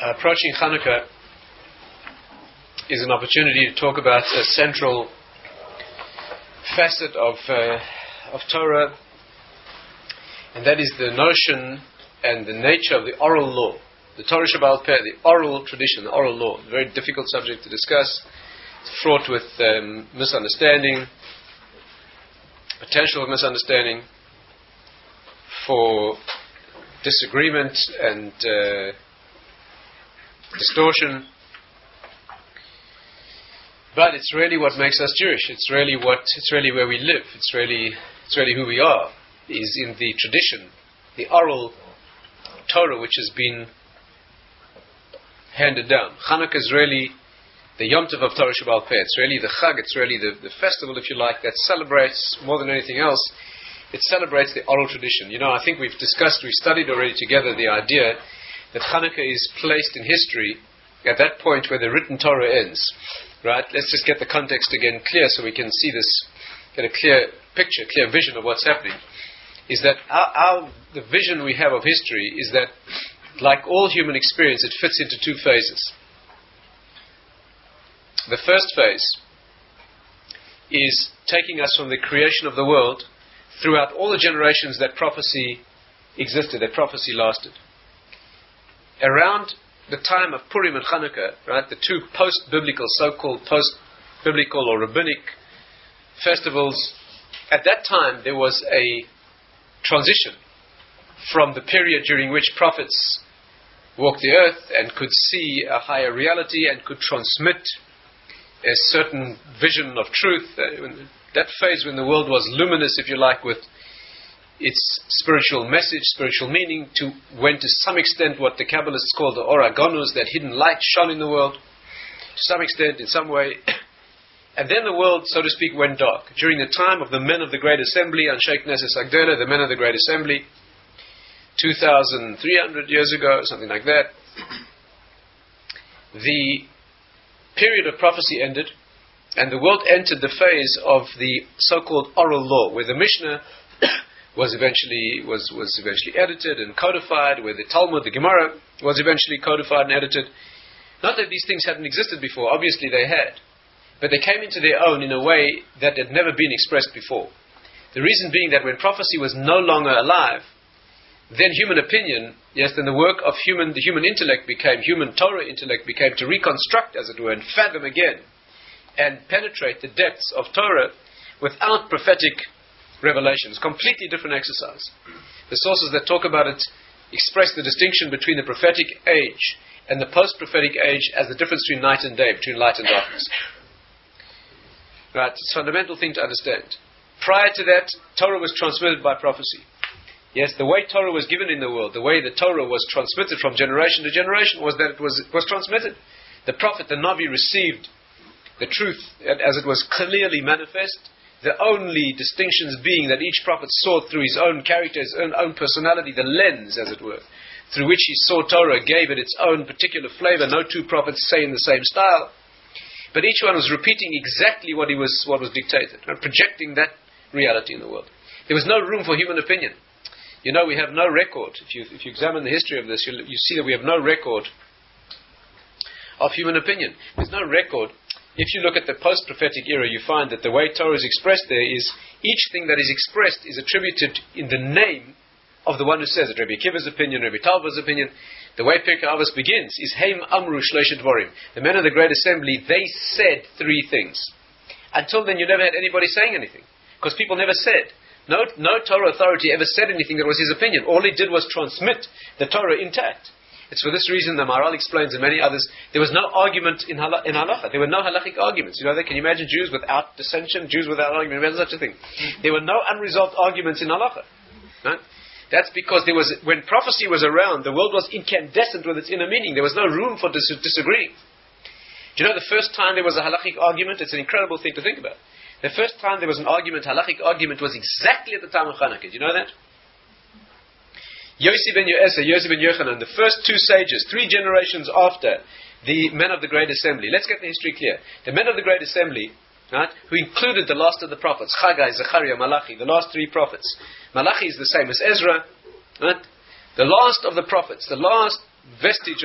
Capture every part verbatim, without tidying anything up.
Approaching Hanukkah is an opportunity to talk about a central facet of uh, of Torah, and that is the notion and the nature of the oral law, the Torah Shebaal Peh, the oral tradition, the oral law. A very difficult subject to discuss. It's fraught with um, misunderstanding, potential of misunderstanding, for disagreement and uh, distortion. But it's really what makes us Jewish. It's really what. It's really where we live. It's really. It's really who we are. Is in the tradition, the oral Torah, which has been handed down. Hanukkah is really the Yom Tov of Torah Shebaal Peh. It's really the Chag. It's really the, the festival, if you like, that celebrates more than anything else. It celebrates the oral tradition. You know, I think we've discussed, we've studied already together the idea that Hanukkah is placed in history at that point where the written Torah ends. Right? Let's just get the context again clear so we can see this, get a clear picture, clear vision of what's happening. Is that our, our the vision we have of history is that, like all human experience, it fits into two phases. The first phase is taking us from the creation of the world throughout all the generations that prophecy existed, that prophecy lasted. Around the time of Purim and Hanukkah, right, the two post-biblical, so-called post-biblical or rabbinic festivals, at that time there was a transition from the period during which prophets walked the earth and could see a higher reality and could transmit a certain vision of truth. That phase when the world was luminous, if you like, with its spiritual message, spiritual meaning, to when to some extent what the Kabbalists call the Or HaGanuz, that hidden light shone in the world, to some extent, in some way. And then the world, so to speak, went dark. During the time of the men of the Great Assembly, Anshe Knesset Agdela, the men of the Great Assembly, two thousand three hundred years ago, something like that, the period of prophecy ended, and the world entered the phase of the so-called oral law, where the Mishnah was eventually was, was eventually edited and codified, where the Talmud, the Gemara, was eventually codified and edited. Not that these things hadn't existed before, obviously they had, but they came into their own in a way that had never been expressed before. The reason being that when prophecy was no longer alive, then human opinion, yes, then the work of human, the human intellect became, human Torah intellect became to reconstruct, as it were, and fathom again, and penetrate the depths of Torah without prophetic revelations. Completely different exercise. The sources that talk about it express the distinction between the prophetic age and the post-prophetic age as the difference between night and day, between light and darkness. Right? It's a fundamental thing to understand. Prior to that, Torah was transmitted by prophecy. Yes, the way Torah was given in the world, the way the Torah was transmitted from generation to generation was that it was, was transmitted. The prophet, the Navi, received the truth as it was clearly manifest, the only distinctions being that each prophet saw through his own character, his own, own personality, the lens, as it were, through which he saw Torah, gave it its own particular flavor. No two prophets say in the same style, but each one was repeating exactly what he was, what was dictated, and projecting that reality in the world. There was no room for human opinion. You know, we have no record. If you if you examine the history of this, you you see that we have no record of human opinion. There's no record. If you look at the post-prophetic era, you find that the way Torah is expressed there is each thing that is expressed is attributed in the name of the one who says it. Rabbi Akiva's opinion, Rabbi Talva's opinion. The way Pirkei Avos begins is Heim Amru Shlosh Dvarim. The men of the Great Assembly, they said three things. Until then, you never had anybody saying anything, because people never said. No, no Torah authority ever said anything that was his opinion. All he did was transmit the Torah intact. It's for this reason the Maharal explains, and many others, there was no argument in, hala, in halacha. There were no halachic arguments. You know that? Can you imagine Jews without dissension, Jews without argument? Imagine such a thing. There were no unresolved arguments in halacha. Right? That's because there was, when prophecy was around, the world was incandescent with its inner meaning. There was no room for dis- disagreeing. Do you know the first time there was a halachic argument? It's an incredible thing to think about. The first time there was an argument, halachic argument, was exactly at the time of Hanukkah. Do you know that? Yossi ben Yoeser, Yossi ben Yochanan, the first two sages, three generations after the men of the Great Assembly. Let's get the history clear. The men of the Great Assembly, right, who included the last of the prophets, Chagai, Zechariah, Malachi, the last three prophets. Malachi is the same as Ezra, right? The last of the prophets, the last vestige of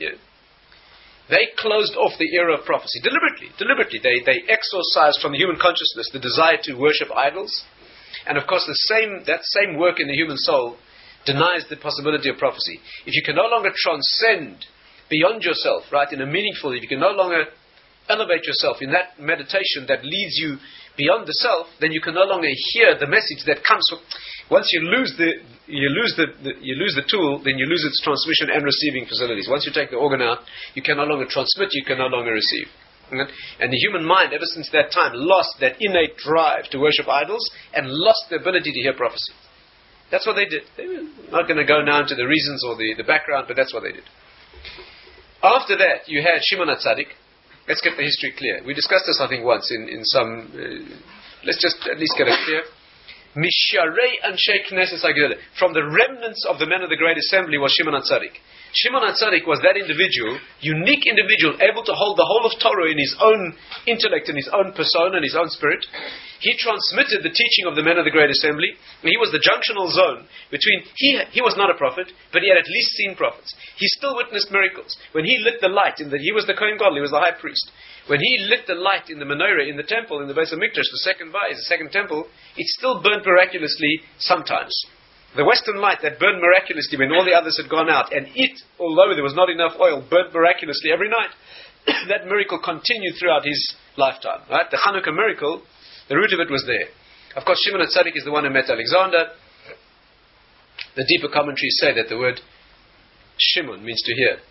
Yeah. They closed off the era of prophecy deliberately. Deliberately, they they exorcised from the human consciousness the desire to worship idols, and of course, the same that same work in the human soul denies the possibility of prophecy. If you can no longer transcend beyond yourself, right, in a meaningful, if you can no longer elevate yourself in that meditation that leads you beyond the self, then you can no longer hear the message that comes from. Once you lose the you lose the, the you lose the tool, then you lose its transmission and receiving facilities. Once you take the organ out, you can no longer transmit, you can no longer receive. And the human mind, ever since that time, lost that innate drive to worship idols and lost the ability to hear prophecy. That's what they did. They were not going to go now into the reasons or the, the background, but that's what they did. After that, you had Shimon HaTzadik. Let's get the history clear. We discussed this, I think, once in, in some... Uh, let's just at least get it clear. Misharei Anshe Knesset HaGedolah. From the remnants of the men of the Great Assembly was Shimon HaTzadik. Shimon HaTzadik was that individual, unique individual, able to hold the whole of Torah in his own intellect, in his own persona, in his own spirit. He transmitted the teaching of the men of the Great Assembly. He was the junctional zone between, he he was not a prophet, but he had at least seen prophets. He still witnessed miracles. When he lit the light, in the, he was the Kohen Gadol, he was the high priest. When he lit the light in the menorah, in the temple, in the Beis HaMikdash, the second Bayis, the second temple, it still burned miraculously sometimes. The western light that burned miraculously when all the others had gone out, and it, although there was not enough oil, burnt miraculously every night. That miracle continued throughout his lifetime. Right? The Hanukkah miracle, the root of it was there. Of course, Shimon HaTzadik is the one who met Alexander. The deeper commentaries say that the word Shimon means to hear.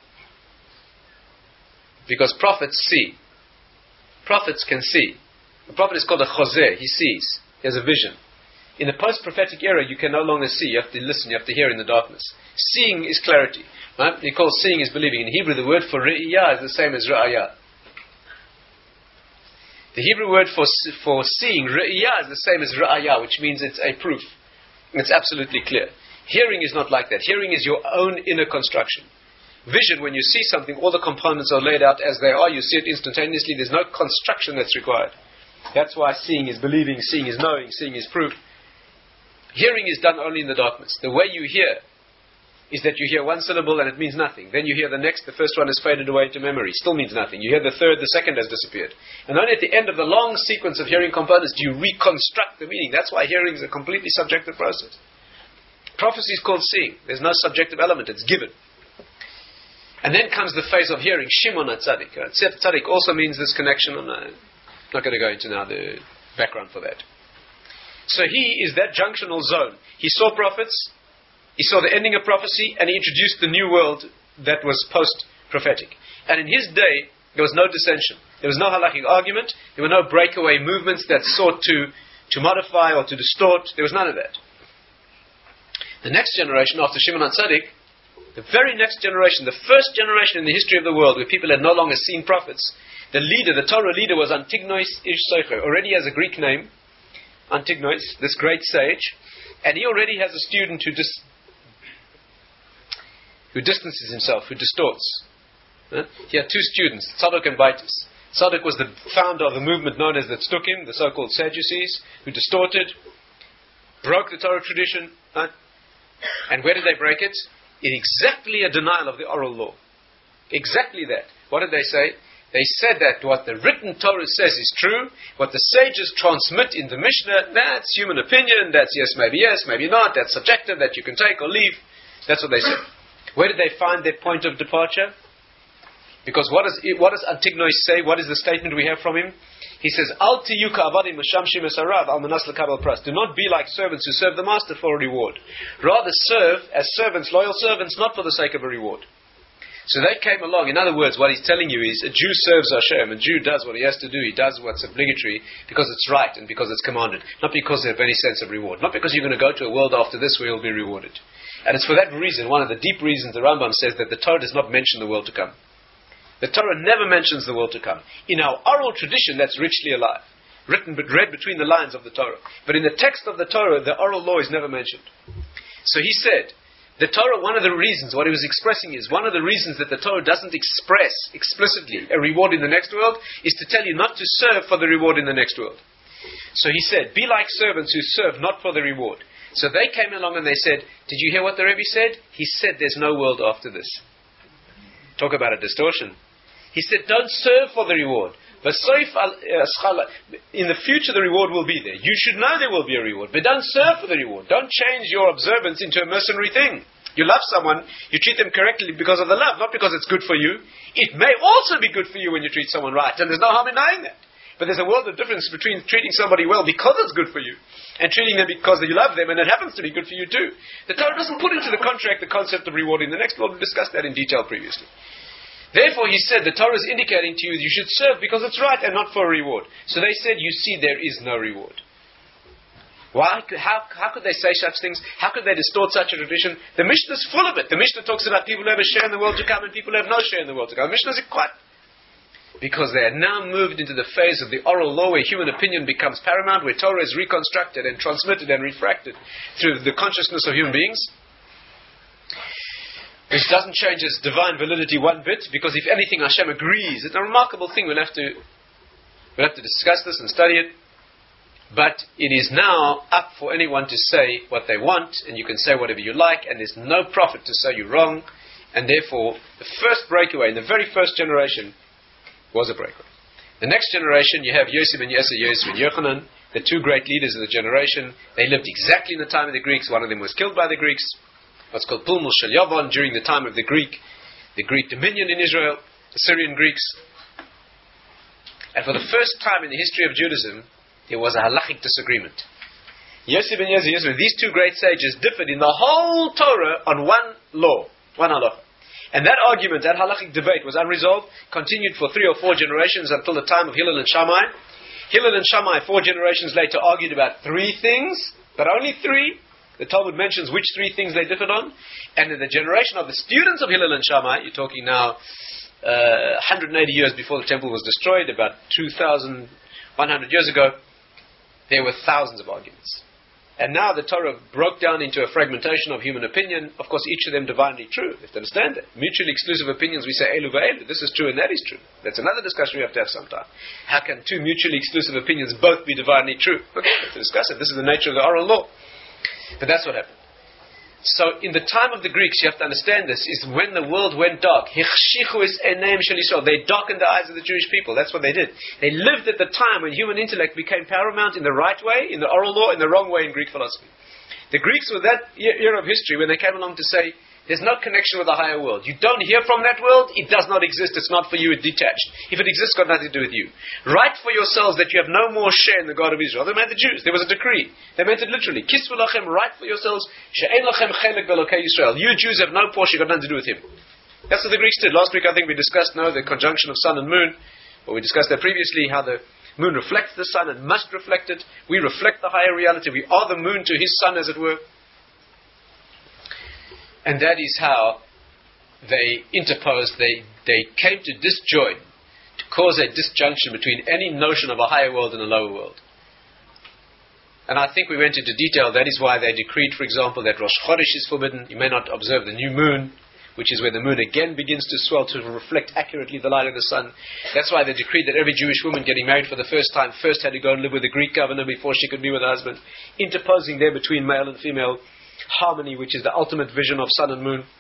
Because prophets see. Prophets can see. A prophet is called a chozeh. He sees. He has a vision. In the post-prophetic era, you can no longer see. You have to listen. You have to hear in the darkness. Seeing is clarity. Right? He calls seeing is believing. In Hebrew, the word for re'iyah is the same as ra'ayah. The Hebrew word for for seeing, re'iyah, is the same as ra'ayah, which means it's a proof. It's absolutely clear. Hearing is not like that. Hearing is your own inner construction. Vision, when you see something, all the components are laid out as they are. You see it instantaneously. There's no construction that's required. That's why seeing is believing, seeing is knowing, seeing is proof. Hearing is done only in the darkness. The way you hear is that you hear one syllable and it means nothing. Then you hear the next, the first one has faded away into memory, still means nothing. You hear the third, the second has disappeared. And only at the end of the long sequence of hearing components do you reconstruct the meaning. That's why hearing is a completely subjective process. Prophecy is called seeing. There's no subjective element, it's given. And then comes the phase of hearing, Shimon HaTzadik. Tzadik also means this connection. I'm not, I'm not going to go into now the background for that. So he is that junctional zone. He saw prophets, he saw the ending of prophecy, and he introduced the new world that was post-prophetic. And in his day, there was no dissension. There was no halachic argument. There were no breakaway movements that sought to, to modify or to distort. There was none of that. The next generation after Shimon HaTzadik, the very next generation, the first generation in the history of the world where people had no longer seen prophets, the leader, the Torah leader was Antignois Ish Socher, already has a Greek name, Antignois, this great sage, and he already has a student who dis- who distances himself, who distorts. Huh? He had two students, Tzadok and Baitis. Tzadok was the founder of the movement known as the Tzdukim, the so-called Sadducees, who distorted, broke the Torah tradition. Huh? And where did they break it? In exactly a denial of the oral law. Exactly that. What did they say? They said that what the written Torah says is true. What the sages transmit in the Mishnah, that's human opinion. That's yes, maybe yes, maybe not. That's subjective, that you can take or leave. That's what they said. Where did they find their point of departure? Because what does what does Antignois say? What is the statement we have from him? He says, Al tiyu ka'avadim mashamshim esarav al manas lekabel pras. Do not be like servants who serve the master for a reward. Rather serve as servants, loyal servants, not for the sake of a reward. So they came along. In other words, what he's telling you is a Jew serves Hashem. A Jew does what he has to do. He does what's obligatory because it's right and because it's commanded. Not because they have any sense of reward. Not because you're going to go to a world after this where you'll be rewarded. And it's for that reason, one of the deep reasons the Rambam says that the Torah does not mention the world to come. The Torah never mentions the world to come. In our oral tradition, that's richly alive. Written, but read between the lines of the Torah. But in the text of the Torah, the oral law is never mentioned. So he said, the Torah, one of the reasons, what he was expressing is, one of the reasons that the Torah doesn't express explicitly a reward in the next world is to tell you not to serve for the reward in the next world. So he said, be like servants who serve not for the reward. So they came along and they said, did you hear what the Rebbe said? He said there's no world after this. talk about a distortion. He said, don't serve for the reward. But in the future, the reward will be there. You should know there will be a reward, but don't serve for the reward. Don't change your observance into a mercenary thing. You love someone, you treat them correctly because of the love, not because it's good for you. It may also be good for you when you treat someone right, and there's no harm in knowing that. But there's a world of difference between treating somebody well because it's good for you, and treating them because you love them, and it happens to be good for you too. The Torah doesn't put into the contract the concept of reward. In the next world, we discussed that in detail previously. Therefore, he said, the Torah is indicating to you you should serve because it's right and not for a reward. So they said, you see, there is no reward. Why? How, how could they say such things? How could they distort such a tradition? The Mishnah is full of it. The Mishnah talks about people who have a share in the world to come and people who have no share in the world to come. The Mishnah is quite... Because they are now moved into the phase of the oral law where human opinion becomes paramount, where Torah is reconstructed and transmitted and refracted through the consciousness of human beings. Which doesn't change its divine validity one bit, because if anything Hashem agrees, it's a remarkable thing. We'll have to, we'll have to discuss this and study it. But it is now up for anyone to say what they want, and you can say whatever you like, and there's no prophet to say you're wrong, and therefore the first breakaway in the very first generation was a breakaway. The next generation, you have Yosef and Yeser, Yosef and Yochanan, the two great leaders of the generation. They lived exactly in the time of the Greeks. One of them was killed by the Greeks. What's called Pulmul Shel Yavon, during the time of the Greek, the Greek dominion in Israel, the Syrian Greeks. And for the first time in the history of Judaism, there was a halachic disagreement. Yosef and Yezer, Yosef, these two great sages differed in the whole Torah on one law, one halacha. And that argument, that halachic debate was unresolved, continued for three or four generations until the time of Hillel and Shammai. Hillel and Shammai, four generations later, argued about three things, but only three. The Talmud mentions which three things they differed on. And in the generation of the students of Hillel and Shammai, you're talking now uh, one hundred eighty years before the temple was destroyed, about two thousand one hundred years ago, there were thousands of arguments. And now the Torah broke down into a fragmentation of human opinion, of course each of them divinely true. You have to understand that. Mutually exclusive opinions, we say elu va'elu, this is true and that is true. That's another discussion we have to have sometime. How can two mutually exclusive opinions both be divinely true? Okay, we have to discuss it. This is the nature of the oral law. But that's what happened. So in the time of the Greeks, you have to understand this, is when the world went dark. They darkened the eyes of the Jewish people. That's what they did. They lived at the time when human intellect became paramount in the right way, in the oral law, in the wrong way in Greek philosophy. The Greeks were that era of history when they came along to say, there's no connection with the higher world. You don't hear from that world, it does not exist, it's not for you, it's detached. If it exists, it's got nothing to do with you. Write for yourselves that you have no more share in the God of Israel. They meant the Jews. There was a decree. They meant it literally. Kisvu lachem, write for yourselves, she'ein lachem chelek v'elokei Yisrael. You Jews have no portion, got nothing to do with him. That's what the Greeks did. Last week I think we discussed now the conjunction of sun and moon. Well, we discussed that previously, how the moon reflects the sun and must reflect it. We reflect the higher reality. We are the moon to his sun, as it were. And that is how they interposed, they, they came to disjoin, to cause a disjunction between any notion of a higher world and a lower world. And I think we went into detail. That is why they decreed, for example, that Rosh Chodesh is forbidden. You may not observe the new moon, which is where the moon again begins to swell to reflect accurately the light of the sun. That's why they decreed that every Jewish woman getting married for the first time first had to go and live with a Greek governor before she could be with her husband, interposing there between male and female harmony, which is the ultimate vision of sun and moon.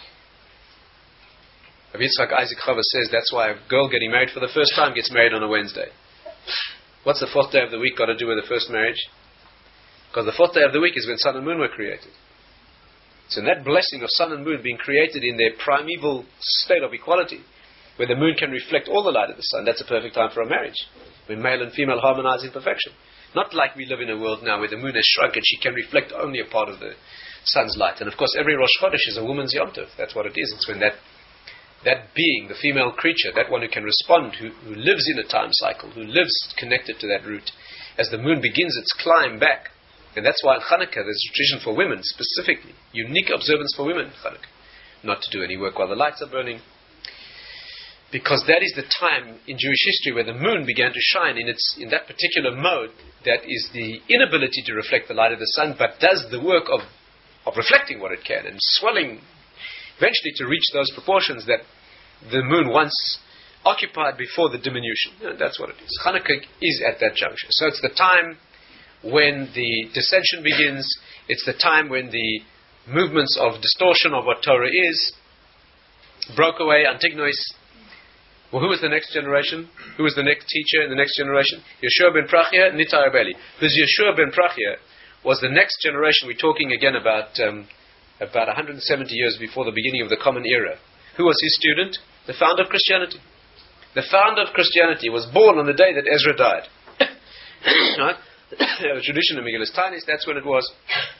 Rabbi Yitzchak Isaac Chava says that's why a girl getting married for the first time gets married on a Wednesday. What's the fourth day of the week got to do with the first marriage? Because the fourth day of the week is when sun and moon were created. So in that blessing of sun and moon being created in their primeval state of equality, where the moon can reflect all the light of the sun, that's a perfect time for a marriage, when male and female harmonize in perfection. Not like we live in a world now where the moon has shrunk and she can reflect only a part of the sun's light. And of course every Rosh Chodesh is a woman's Yom Tov. That's what it is. It's when that that being, the female creature, that one who can respond, who, who lives in a time cycle, who lives connected to that root, as the moon begins its climb back. And that's why in Hanukkah there's a tradition for women, specifically, unique observance for women in Hanukkah. Not to do any work while the lights are burning. Because that is the time in Jewish history where the moon began to shine in its in that particular mode that is the inability to reflect the light of the sun, but does the work of, of reflecting what it can and swelling eventually to reach those proportions that the moon once occupied before the diminution. You know, that's what it is. Hanukkah is at that juncture. So it's the time when the dissension begins. It's the time when the movements of distortion of what Torah is broke away, Antignois. Well, who was the next generation? Who was the next teacher in the next generation? Yeshua ben Prachia, Nitai Abeli. Because Yeshua ben Prachia was the next generation. We're talking again about um, about one hundred seventy years before the beginning of the Common Era. Who was his student? The founder of Christianity. The founder of Christianity was born on the day that Ezra died. Right? The tradition of Megillus Tainis, that's when it was.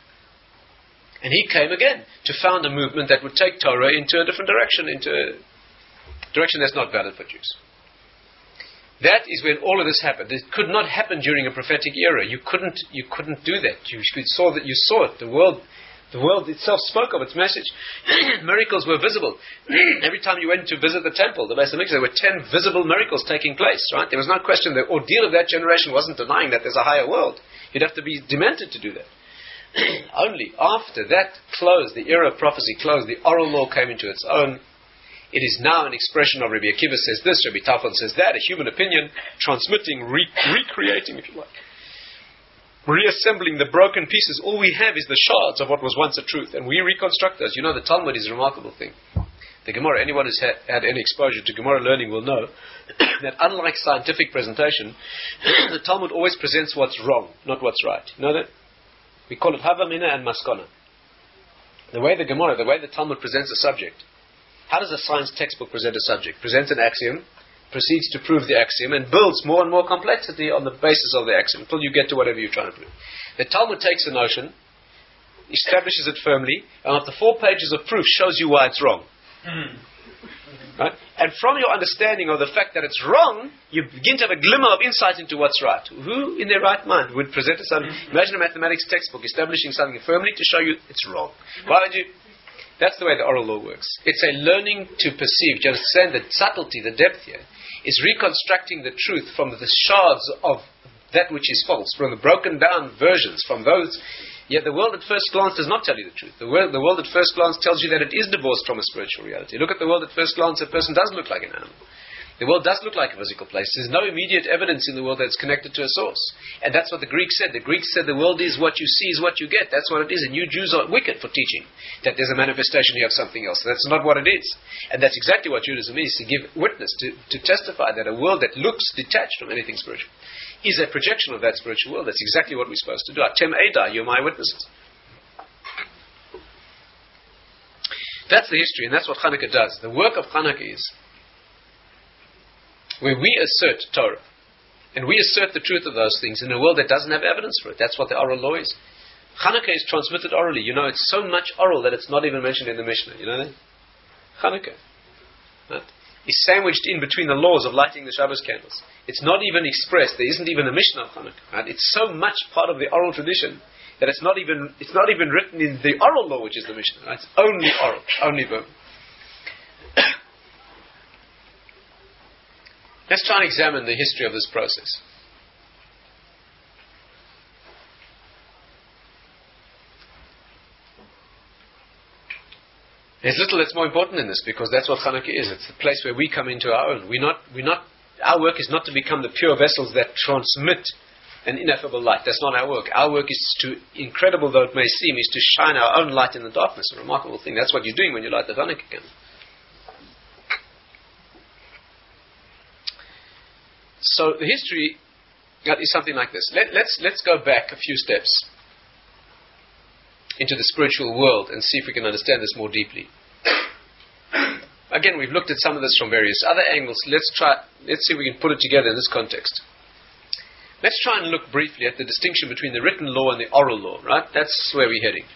And he came again to found a movement that would take Torah into a different direction, into a direction that's not valid for Jews. That is when all of this happened. It could not happen during a prophetic era. You couldn't, you couldn't do that. You saw that. You saw it. The world, the world itself spoke of its message. Miracles were visible. Every time you went to visit the temple, the Beis Hamikdash, there were ten visible miracles taking place. Right? There was no question. The ordeal of that generation wasn't denying that there's a higher world. You'd have to be demented to do that. Only after that closed, the era of prophecy closed, the oral law came into its own. It is now an expression of Rabbi Akiva says this, Rabbi Tarfon says that, a human opinion, transmitting, re- recreating, if you like, reassembling the broken pieces. All we have is the shards of what was once a truth, and we reconstruct those. You know, the Talmud is a remarkable thing. The Gemara, anyone who's had, had any exposure to Gemara learning will know that unlike scientific presentation, the Talmud always presents what's wrong, not what's right. You know that? We call it Havamina and Maskana. The way the Gemara, the way the Talmud presents a subject. How does a science textbook present a subject? Presents an axiom, proceeds to prove the axiom, and builds more and more complexity on the basis of the axiom until you get to whatever you're trying to prove. The Talmud takes a notion, establishes it firmly, and after four pages of proof shows you why it's wrong. Mm. Right? And from your understanding of the fact that it's wrong, you begin to have a glimmer of insight into what's right. Who in their right mind would present something? Imagine a mathematics textbook establishing something firmly to show you it's wrong. Why would you? That's the way the oral law works. It's a learning to perceive. Do you understand the subtlety, the depth here? Is reconstructing the truth from the shards of that which is false, from the broken down versions, from those. Yet the world at first glance does not tell you the truth. The world, the world at first glance tells you that it is divorced from a spiritual reality. Look at the world at first glance, a person does look like an animal. The world does look like a physical place. There's no immediate evidence in the world that's connected to a source. And that's what the Greeks said. The Greeks said the world is what you see is what you get. That's what it is. And you Jews are wicked for teaching that there's a manifestation here of something else. That's not what it is. And that's exactly what Judaism is, to give witness, to, to testify that a world that looks detached from anything spiritual is a projection of that spiritual world. That's exactly what we're supposed to do. Atem Eidai, you're my witnesses. That's the history, and that's what Hanukkah does. The work of Hanukkah is where we assert Torah, and we assert the truth of those things in a world that doesn't have evidence for it. That's what the oral law is. Hanukkah is transmitted orally. You know, it's so much oral that it's not even mentioned in the Mishnah. You know that? Hanukkah right, is sandwiched in between the laws of lighting the Shabbos candles. It's not even expressed. There isn't even a Mishnah of Hanukkah. Right? It's so much part of the oral tradition that it's not even it's not even written in the oral law, which is the Mishnah. Right? It's only oral, only verbal. Let's try and examine the history of this process. There's little that's more important in this, because that's what Hanukkah is. It's the place where we come into our own. We're not, we're not, our work is not to become the pure vessels that transmit an ineffable light. That's not our work. Our work is to, incredible though it may seem, is to shine our own light in the darkness. A remarkable thing. That's what you're doing when you light the Hanukkah candle. So the history is something like this. Let, let's let's go back a few steps into the spiritual world and see if we can understand this more deeply. Again, we've looked at some of this from various other angles. Let's try. Let's see if we can put it together in this context. Let's try and look briefly at the distinction between the written law and the oral law. Right? That's where we're heading.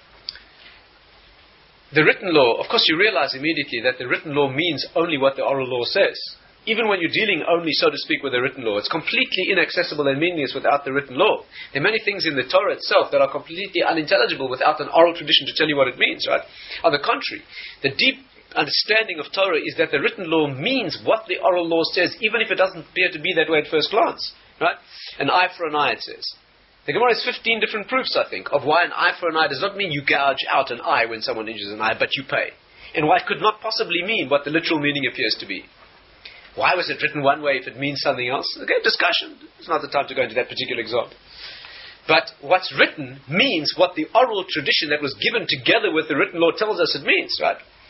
The written law, of course, you realize immediately that the written law means only what the oral law says. Even when you're dealing only, so to speak, with the written law, it's completely inaccessible and meaningless without the written law. There are many things in the Torah itself that are completely unintelligible without an oral tradition to tell you what it means, right? On the contrary, the deep understanding of Torah is that the written law means what the oral law says, even if it doesn't appear to be that way at first glance, right? An eye for an eye, it says. The Gemara has fifteen different proofs, I think, of why an eye for an eye does not mean you gouge out an eye when someone injures an eye, but you pay. And why it could not possibly mean what the literal meaning appears to be. Why was it written one way if it means something else? Okay, discussion. It's not the time to go into that particular example. But what's written means what the oral tradition that was given together with the written law tells us it means, right?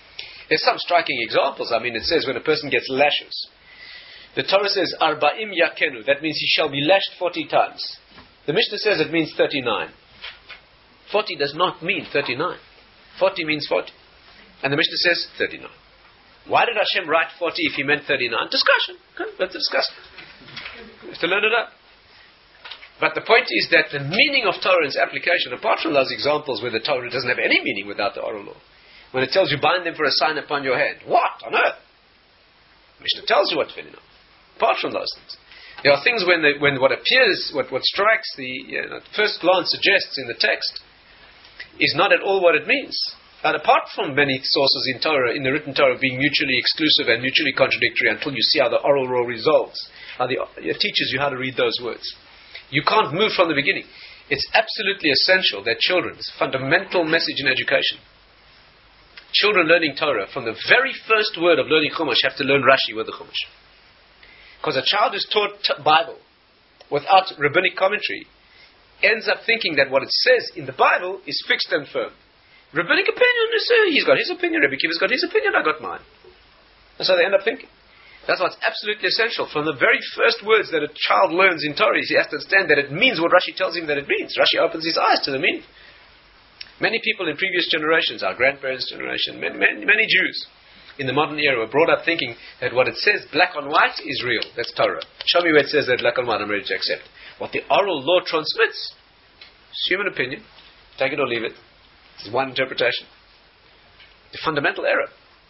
There's some striking examples. I mean, it says when a person gets lashes, the Torah says, Arba'im yakenu, that means he shall be lashed forty times. The Mishnah says it means thirty-nine. forty does not mean thirty-nine. forty means forty. And the Mishnah says thirty-nine. Why did Hashem write forty if he meant thirty-nine? Discussion. Okay, let's discuss. We have to learn it up. But the point is that the meaning of Torah and its application, apart from those examples where the Torah doesn't have any meaning without the oral law, when it tells you bind them for a sign upon your hand, what on earth? Mishnah tells you what tefillin are. Apart from those things, there are things when the, when what appears, what what strikes the you know, first glance suggests in the text, is not at all what it means. And apart from many sources in Torah, in the written Torah, being mutually exclusive and mutually contradictory, until you see how the oral law resolves, how the, it teaches you how to read those words. You can't move from the beginning. It's absolutely essential that children, it's a fundamental message in education. Children learning Torah, from the very first word of learning Chumash, have to learn Rashi with the Chumash. Because a child who's taught t- Bible without rabbinic commentary ends up thinking that what it says in the Bible is fixed and firm. Rabbinic opinion is, uh, he's got his opinion, Rabbi Kiva's got his opinion, I got mine. That's how they end up thinking. That's what's absolutely essential. From the very first words that a child learns in Torah, he has to understand that it means what Rashi tells him that it means. Rashi opens his eyes to the meaning. Many people in previous generations, our grandparents' generation, many, many, many Jews in the modern era were brought up thinking that what it says black on white is real. That's Torah. Show me where it says that black on white, I'm ready to accept. What the oral law transmits is human opinion. Take it or leave it. It's one interpretation. The fundamental error.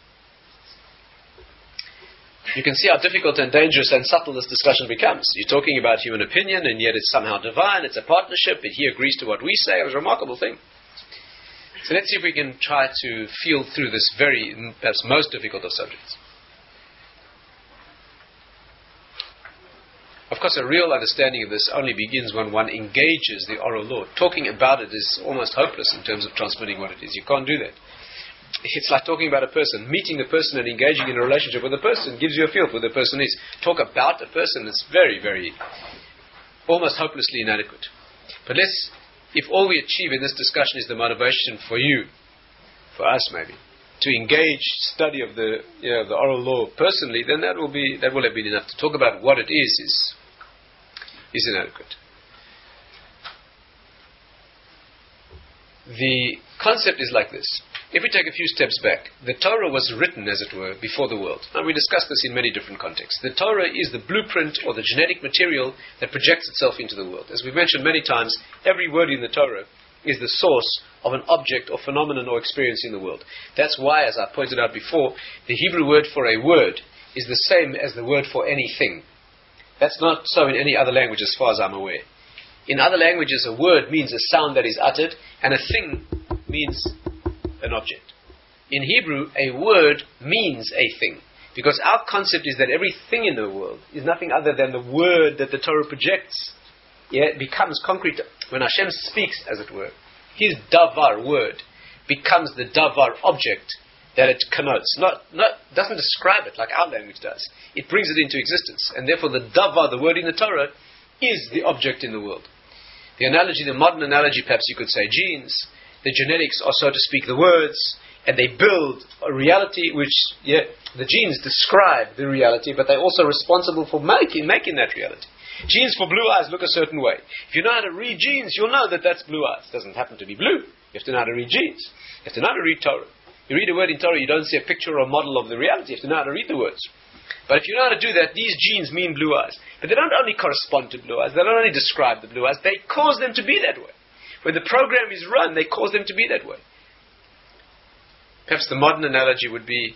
You can see how difficult and dangerous and subtle this discussion becomes. You're talking about human opinion, and yet it's somehow divine, it's a partnership, and he agrees to what we say. It was a remarkable thing. So let's see if we can try to feel through this very, perhaps most difficult of subjects. Of course, a real understanding of this only begins when one engages the oral law. Talking about it is almost hopeless in terms of transmitting what it is. You can't do that. It's like talking about a person. Meeting the person and engaging in a relationship with a person gives you a feel for who the person is. Talk about a person is very, very, almost hopelessly inadequate. But let's, if all we achieve in this discussion is the motivation for you, for us maybe, to engage study of the you know, the oral law personally, then that will be that will have been enough. To talk about what it is is is inadequate. The concept is like this. If we take a few steps back, the Torah was written, as it were, before the world. Now, we discussed this in many different contexts. The Torah is the blueprint or the genetic material that projects itself into the world. As we've mentioned many times, every word in the Torah is the source of an object or phenomenon or experience in the world. That's why, as I pointed out before, the Hebrew word for a word is the same as the word for anything. That's not so in any other language as far as I'm aware. In other languages, a word means a sound that is uttered, and a thing means an object. In Hebrew, a word means a thing. Because our concept is that everything in the world is nothing other than the word that the Torah projects. Yeah, it becomes concrete. When Hashem speaks, as it were, his davar word becomes the davar object that it connotes. Not, not, doesn't describe it like our language does. It brings it into existence. And therefore the davar, the word in the Torah, is the object in the world. The analogy, the modern analogy, perhaps you could say genes. The genetics are, so to speak, the words, and they build a reality which, yeah, the genes describe the reality, but they're also responsible for making, making that reality. Genes for blue eyes look a certain way. If you know how to read genes, you'll know that that's blue eyes. It doesn't happen to be blue. You have to know how to read genes. You have to know how to read Torah. You read a word in Torah, you don't see a picture or a model of the reality. You have to know how to read the words. But if you know how to do that, these genes mean blue eyes. But they don't only correspond to blue eyes, they don't only describe the blue eyes, they cause them to be that way. When the program is run, they cause them to be that way. Perhaps the modern analogy would be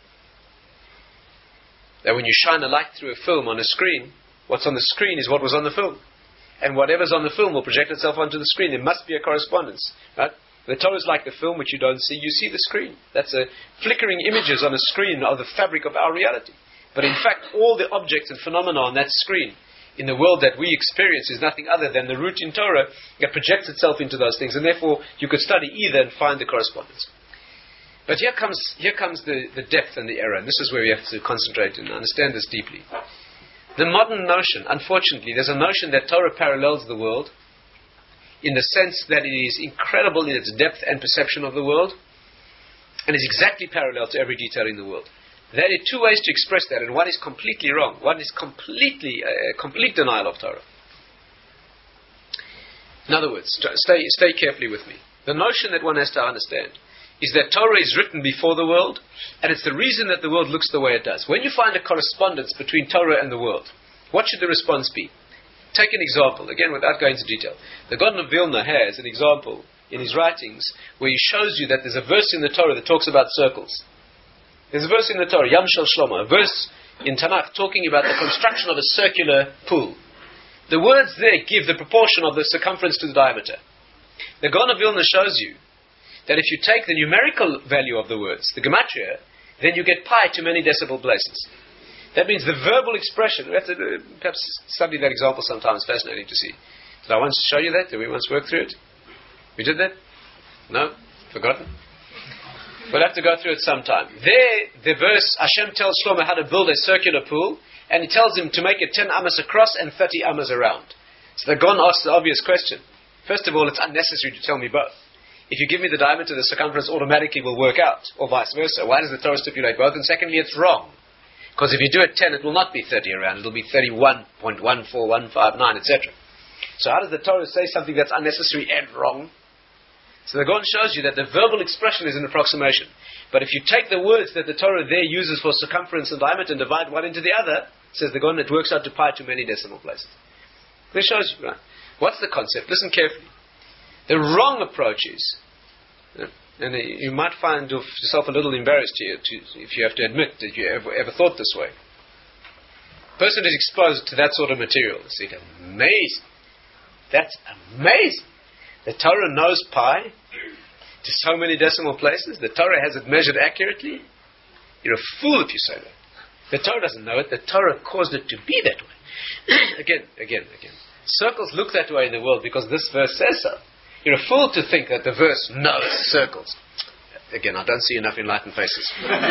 that when you shine a light through a film on a screen, what's on the screen is what was on the film. And whatever's on the film will project itself onto the screen. There must be a correspondence. Right? The Torah is like the film which you don't see, you see the screen. That's a flickering images on a screen of the fabric of our reality. But in fact, all the objects and phenomena on that screen in the world that we experience is nothing other than the root in Torah that projects itself into those things, and therefore you could study either and find the correspondence. But here comes here comes the, the depth and the error, and this is where we have to concentrate and understand this deeply. The modern notion, unfortunately, there's a notion that Torah parallels the world in the sense that it is incredible in its depth and perception of the world, and is exactly parallel to every detail in the world. There are two ways to express that, and one is completely wrong. One is completely, uh, complete denial of Torah. In other words, stay, stay carefully with me. The notion that one has to understand is that Torah is written before the world, and it's the reason that the world looks the way it does. When you find a correspondence between Torah and the world, what should the response be? Take an example, again without going into detail. The Gaon of Vilna has an example in his writings where he shows you that there's a verse in the Torah that talks about circles. There's a verse in the Torah, Yam Shel Shlomo, a verse in Tanakh talking about the construction of a circular pool. The words there give the proportion of the circumference to the diameter. The Gaon of Vilna shows you that if you take the numerical value of the words, the gematria, then you get pi to many decimal places. That means the verbal expression. We have to uh, perhaps study that example sometimes. Fascinating to see. Did I once show you that? Did we once work through it? We did that? No? Forgotten? We'll have to go through it sometime. There, the verse, Hashem tells Shlomo how to build a circular pool, and he tells him to make it ten amas across and thirty amas around. So the Gaon asks the obvious question. First of all, it's unnecessary to tell me both. If you give me the diameter, the circumference automatically will work out, or vice versa. Why does the Torah stipulate both? And secondly, it's wrong. Because if you do it ten, it will not be thirty around. It will be thirty-one point one four one five nine, et cetera. So how does the Torah say something that's unnecessary and wrong? So the Gaon shows you that the verbal expression is an approximation. But if you take the words that the Torah there uses for circumference and diameter and divide one into the other, says the Gaon, it works out to pi to many decimal places. This shows you, right? What's the concept? Listen carefully. The wrong approach is, and you might find yourself a little embarrassed here to, if you have to admit that you ever, ever thought this way. A person is exposed to that sort of material. It's amazing. That's amazing. The Torah knows pi to so many decimal places. The Torah has it measured accurately. You're a fool if you say that. The Torah doesn't know it. The Torah caused it to be that way. again, again, again. Circles look that way in the world because this verse says so. You're a fool to think that the verse knows circles. Again, I don't see enough enlightened faces.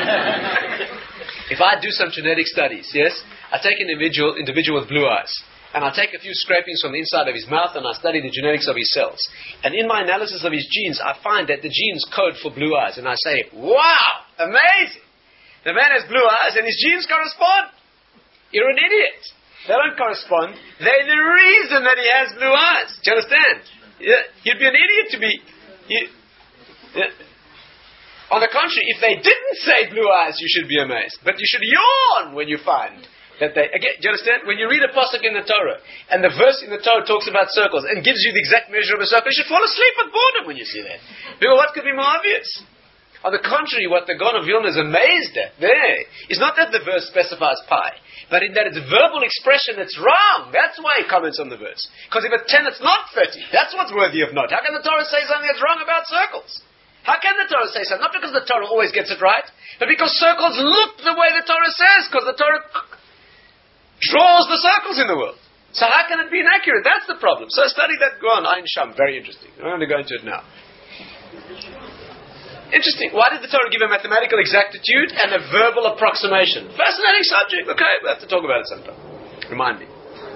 If I do some genetic studies, yes, I take an individual, individual with blue eyes, and I take a few scrapings from the inside of his mouth and I study the genetics of his cells. And in my analysis of his genes, I find that the genes code for blue eyes. And I say, wow, amazing. The man has blue eyes and his genes correspond. You're an idiot. They don't correspond. They're the reason that he has blue eyes. Do you understand? Yeah. You'd be an idiot to be... You, yeah. On the contrary, if they didn't say blue eyes, you should be amazed. But you should yawn when you find... That they, again, do you understand? When you read a pasuk in the Torah, and the verse in the Torah talks about circles, and gives you the exact measure of a circle, you should fall asleep with boredom when you see that. Because what could be more obvious? On the contrary, what the Gaon of Vilna is amazed at there is not that the verse specifies pi, but in that it's verbal expression that's wrong. That's why he comments on the verse. Because if it's ten, it's not thirty. That's what's worthy of note. How can the Torah say something that's wrong about circles? How can the Torah say something? Not because the Torah always gets it right, but because circles look the way the Torah says, because the Torah draws the circles in the world. So how can it be inaccurate? That's the problem. So study that Gaon, Ein Sham. Very interesting. I'm going to go into it now. Interesting. Why did the Torah give a mathematical exactitude and a verbal approximation? Fascinating subject. Okay, we'll have to talk about it sometime. Remind me.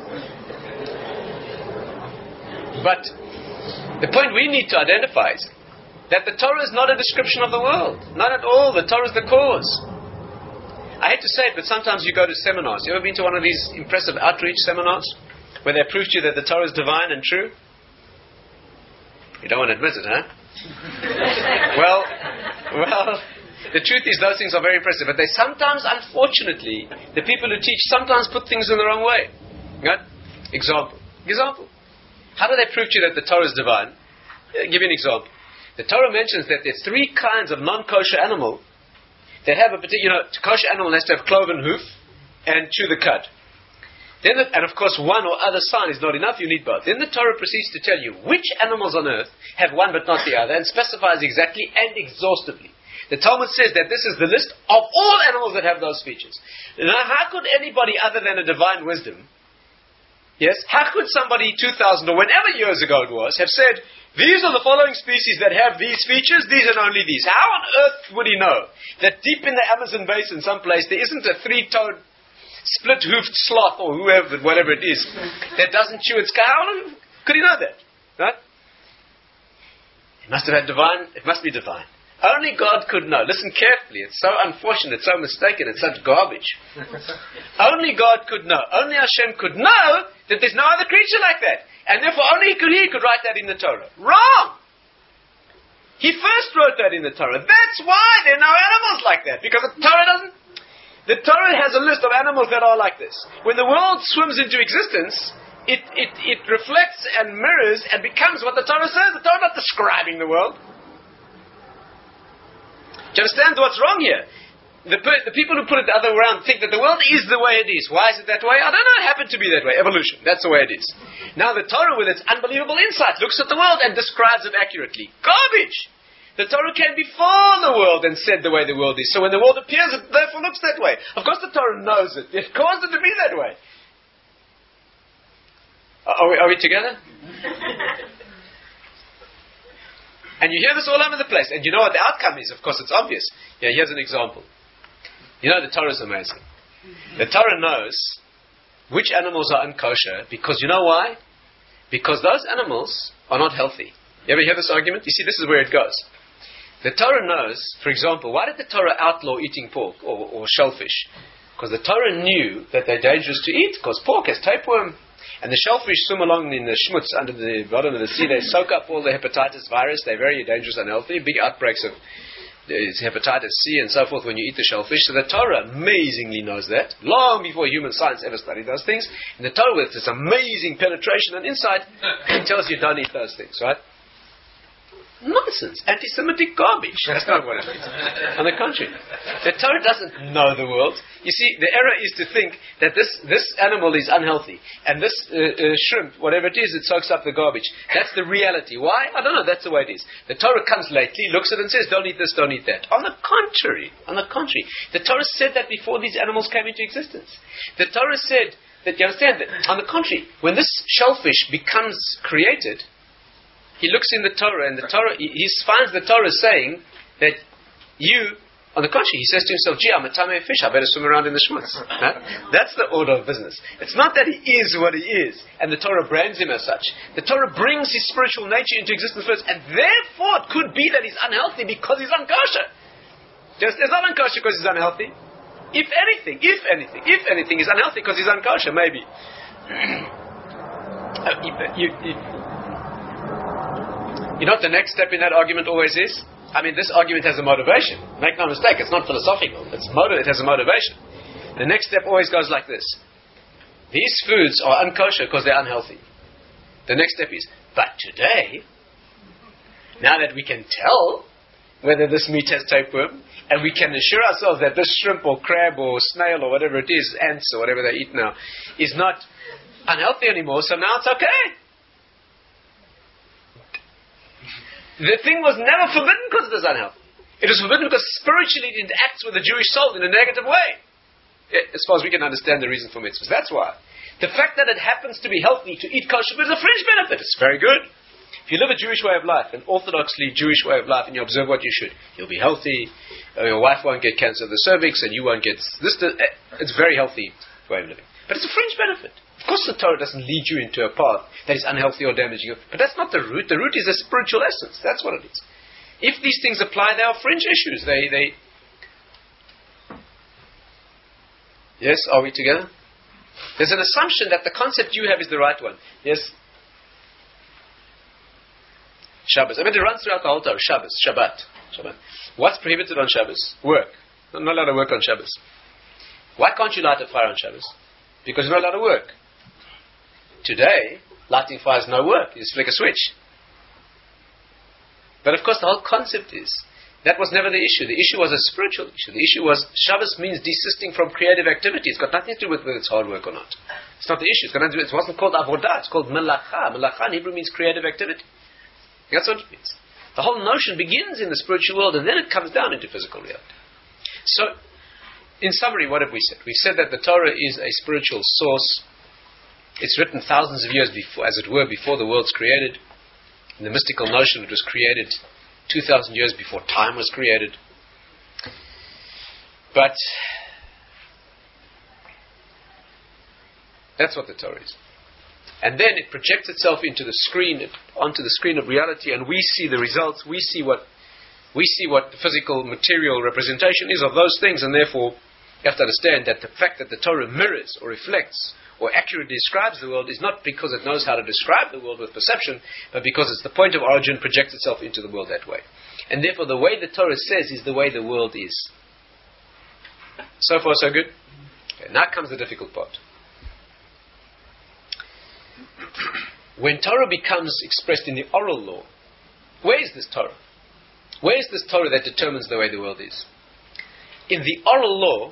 But the point we need to identify is that the Torah is not a description of the world. Not at all. The Torah is the cause. I hate to say it, but sometimes you go to seminars. You ever been to one of these impressive outreach seminars where they prove to you that the Torah is divine and true? You don't want to admit it, huh? well, well, the truth is those things are very impressive, but they sometimes, unfortunately, the people who teach sometimes put things in the wrong way. Right? Example. Example. How do they prove to you that the Torah is divine? I'll give you an example. The Torah mentions that there's three kinds of non-kosher animal that have a particular, you know, kosher animal has to have cloven hoof and chew the cud. Then, the, and of course, one or other sign is not enough. You need both. Then the Torah proceeds to tell you which animals on earth have one but not the other, and specifies exactly and exhaustively. The Talmud says that this is the list of all animals that have those features. Now, how could anybody other than a divine wisdom, yes, how could somebody two thousand or whenever years ago it was, have said, these are the following species that have these features, these and only these? How on earth would he know that deep in the Amazon basin someplace there isn't a three-toed, split-hoofed sloth or whoever, whatever it is, that doesn't chew its cow? How could he know that? Right? It must have had divine, it must be divine. Only God could know. Listen carefully. It's so unfortunate, so mistaken, it's such garbage. Only God could know. Only Hashem could know that there's no other creature like that. And therefore only He could, he could write that in the Torah. Wrong! He first wrote that in the Torah. That's why there are no animals like that. Because the Torah doesn't... The Torah has a list of animals that are like this. When the world swims into existence, it, it, it reflects and mirrors and becomes what the Torah says. The Torah is not describing the world. Do you understand what's wrong here? The, the people who put it the other way around think that the world is the way it is. Why is it that way? I don't know. It happened to be that way. Evolution. That's the way it is. Now the Torah, with its unbelievable insight, looks at the world and describes it accurately. Garbage! The Torah came before the world and said the way the world is. So when the world appears, it therefore looks that way. Of course the Torah knows it. It caused it to be that way. Are we, are we together? And you hear this all over the place. And you know what the outcome is. Of course, it's obvious. Yeah, here's an example. You know, the Torah is amazing. The Torah knows which animals are unkosher because you know why? Because those animals are not healthy. You ever hear this argument? You see, this is where it goes. The Torah knows, for example, why did the Torah outlaw eating pork or, or shellfish? Because the Torah knew that they're dangerous to eat because pork has tapeworm. And the shellfish swim along in the schmutz under the bottom of the sea. They soak up all the hepatitis virus. They're very dangerous and unhealthy. Big outbreaks of uh, hepatitis C and so forth when you eat the shellfish. So the Torah amazingly knows that. Long before human science ever studied those things. And the Torah, with this amazing penetration and insight, tells you don't eat those things, right? Nonsense. Anti-Semitic garbage. That's not what it is. On the contrary. The Torah doesn't know the world. You see, the error is to think that this, this animal is unhealthy. And this uh, uh, shrimp, whatever it is, it soaks up the garbage. That's the reality. Why? I don't know. That's the way it is. The Torah comes lately, looks at it and says, don't eat this, don't eat that. On the contrary. On the contrary. The Torah said that before these animals came into existence. The Torah said that, you understand, that on the contrary, when this shellfish becomes created, he looks in the Torah, and the Torah, he, he finds the Torah saying that you, on the contrary, he says to himself, gee, I'm a tamei fish, I better swim around in the schmutz. Huh? That's the order of business. It's not that he is what he is, and the Torah brands him as such. The Torah brings his spiritual nature into existence first, and therefore it could be that he's unhealthy because he's unkosher. Just, it's not unkosher because he's unhealthy. If anything, if anything, if anything, he's unhealthy because he's unkosher, maybe. uh, you, you, You know what the next step in that argument always is? I mean, this argument has a motivation. Make no mistake, it's not philosophical. It's motiv- it has a motivation. The next step always goes like this. These foods are unkosher because they're unhealthy. The next step is, but today, now that we can tell whether this meat has tapeworm, and we can assure ourselves that this shrimp or crab or snail or whatever it is, ants or whatever they eat now, is not unhealthy anymore, so now it's okay. The thing was never forbidden because it was unhealthy. It was forbidden because spiritually it interacts with the Jewish soul in a negative way. As far as we can understand the reason for mitzvahs. That's why. The fact that it happens to be healthy to eat kosher is a fringe benefit. It's very good. If you live a Jewish way of life, an orthodoxly Jewish way of life, and you observe what you should, you'll be healthy, your wife won't get cancer of the cervix, and you won't get this. It's a very healthy way of living. But it's a fringe benefit. Of course the Torah doesn't lead you into a path that is unhealthy or damaging. But that's not the root. The root is a spiritual essence. That's what it is. If these things apply, they are fringe issues. They, they... Yes, are we together? There's an assumption that the concept you have is the right one. Yes? Shabbos. I mean, it runs throughout the whole Torah. Shabbos. Shabbat. Shabbat. What's prohibited on Shabbos? Work. I'm not allowed to work on Shabbos. Why can't you light a fire on Shabbos? Because you're not allowed to work. Today, lighting fire is no work. You just flick a switch. But of course, the whole concept is, that was never the issue. The issue was a spiritual issue. The issue was, Shabbos means desisting from creative activity. It's got nothing to do with whether it's hard work or not. It's not the issue. It's got nothing to do, it wasn't called avodah. It's called melacha. Melacha in Hebrew means creative activity. That's what it means. The whole notion begins in the spiritual world and then it comes down into physical reality. So, in summary, what have we said? We've said that the Torah is a spiritual source. It's written thousands of years before, as it were, before the world's created. In the mystical notion, it was created two thousand years before time was created. But that's what the Torah is. And then it projects itself into the screen, onto the screen of reality, and we see the results. We see what We see what the physical, material representation is of those things, and therefore you have to understand that the fact that the Torah mirrors or reflects or accurately describes the world is not because it knows how to describe the world with perception, but because it's the point of origin projects itself into the world that way. And therefore the way the Torah says is the way the world is. So far so good? Okay, now comes the difficult part. When Torah becomes expressed in the oral law, where is this Torah? Where is this Torah that determines the way the world is? In the oral law,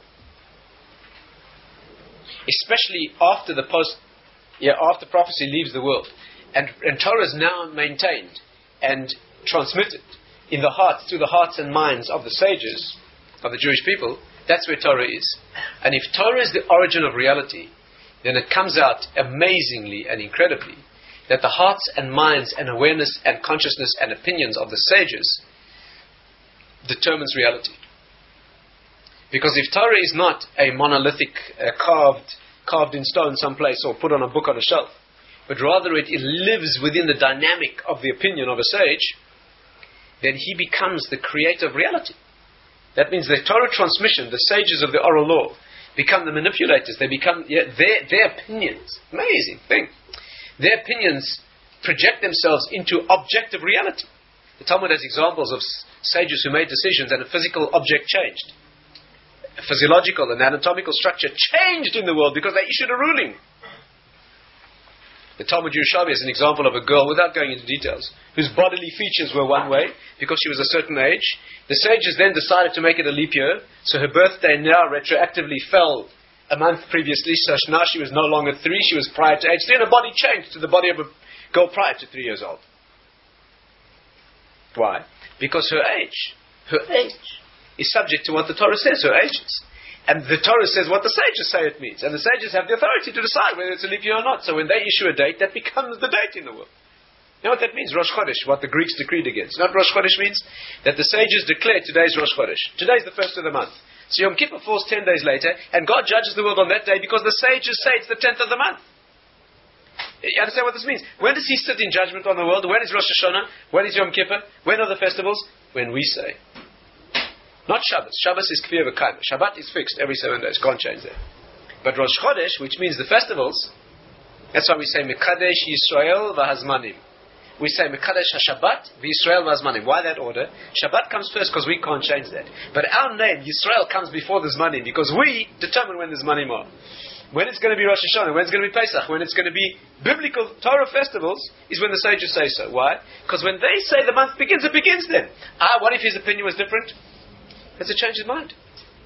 especially after the post, yeah, after prophecy leaves the world, and, and Torah is now maintained and transmitted in the hearts, through the hearts and minds of the sages, of the Jewish people, that's where Torah is. And if Torah is the origin of reality, then it comes out amazingly and incredibly that the hearts and minds and awareness and consciousness and opinions of the sages determines reality. Because if Torah is not a monolithic, uh, carved, carved in stone someplace or put on a book on a shelf, but rather it, it lives within the dynamic of the opinion of a sage, then he becomes the creator of reality. That means the Torah transmission, the sages of the oral law, become the manipulators. They become, yeah, their, their opinions, amazing thing, their opinions project themselves into objective reality. The Talmud has examples of sages who made decisions and a physical object changed. A physiological and anatomical structure changed in the world because they issued a ruling. The Talmud Yerushalmi is an example of a girl, without going into details, whose bodily features were one way because she was a certain age. The sages then decided to make it a leap year, so her birthday now retroactively fell a month previously, so now she was no longer three, she was prior to age three, and her body changed to the body of a girl prior to three years old. Why? Because her age, her age is subject to what the Torah says her age is. And the Torah says what the sages say it means. And the sages have the authority to decide whether it's a leap year or not. So when they issue a date, that becomes the date in the world. You know what that means? Rosh Chodesh, what the Greeks decreed against. You know what Rosh Chodesh means? That the sages declare today's Rosh Chodesh. Today's the first of the month. So Yom Kippur falls ten days later, and God judges the world on that day because the sages say it's the tenth of the month. You understand what this means? When does He sit in judgment on the world? When is Rosh Hashanah? When is Yom Kippur? When are the festivals? When we say. Not Shabbos. Shabbos is Kfir V'Kaim. Shabbat is fixed every seven days. Can't change that. But Rosh Chodesh, which means the festivals, that's why we say Mekadesh Yisrael V'Hazmanim. We say Mekadesh HaShabbat V'Yisrael V'Hazmanim. Why that order? Shabbat comes first because we can't change that. But our name, Yisrael, comes before the Zmanim because we determine when the Zmanim are. When it's going to be Rosh Hashanah, when it's going to be Pesach, when it's going to be biblical Torah festivals, is when the sages say so. Why? Because when they say the month begins, it begins then. Ah, what if his opinion was different? Has to change his mind.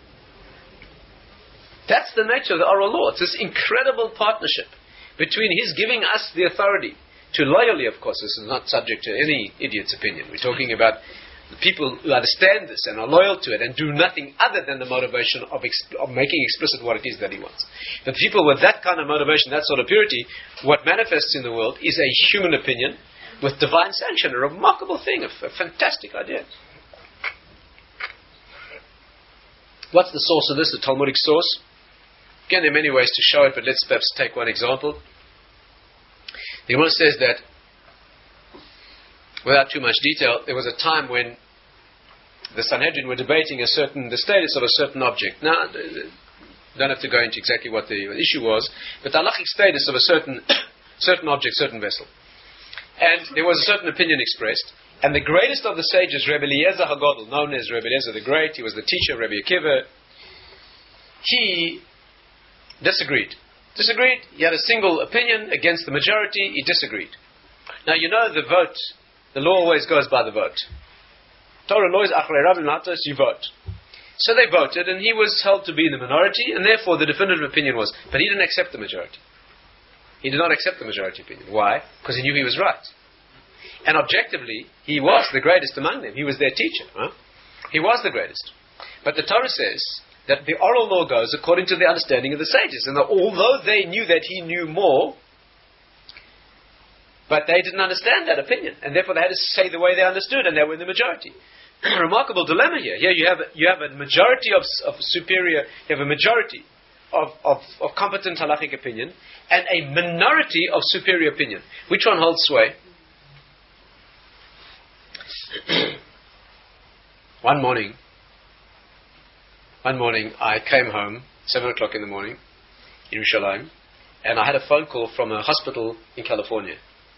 That's the nature of the oral law. It's this incredible partnership between his giving us the authority to loyally, of course, this is not subject to any idiot's opinion. We're talking about the people who understand this and are loyal to it and do nothing other than the motivation of, exp- of making explicit what it is that he wants. But people with that kind of motivation, that sort of purity, what manifests in the world is a human opinion with divine sanction, a remarkable thing, a, f- a fantastic idea. What's the source of this, the Talmudic source? Again, there are many ways to show it, but let's perhaps take one example. The Gemara says that, without too much detail, there was a time when the Sanhedrin were debating a certain, the status of a certain object. Now, don't have to go into exactly what the issue was, but the halachic status of a certain certain object, certain vessel. And there was a certain opinion expressed. And the greatest of the sages, Rebbe Eliezer HaGadol, known as Rebbe Eliezer the Great, he was the teacher of Rebbe Akiva, he disagreed. Disagreed. He had a single opinion against the majority. He disagreed. Now, you know the vote, the law always goes by the vote. Torah law is achrei rabim latos, you vote. So they voted, and he was held to be in the minority, and therefore the definitive opinion was, but he didn't accept the majority. He did not accept the majority opinion. Why? Because he knew he was right. And objectively, he was the greatest among them. He was their teacher. Huh? He was the greatest. But the Torah says that the oral law goes according to the understanding of the sages. And that although they knew that he knew more, but they didn't understand that opinion. And therefore they had to say the way they understood, and they were in the majority. A remarkable dilemma here. Here you have, you have a majority of, of superior, you have a majority of, of, of competent halachic opinion, and a minority of superior opinion. Which one holds sway? one morning, one morning I came home, seven o'clock in the morning, in Yerushalayim, and I had a phone call from a hospital in California.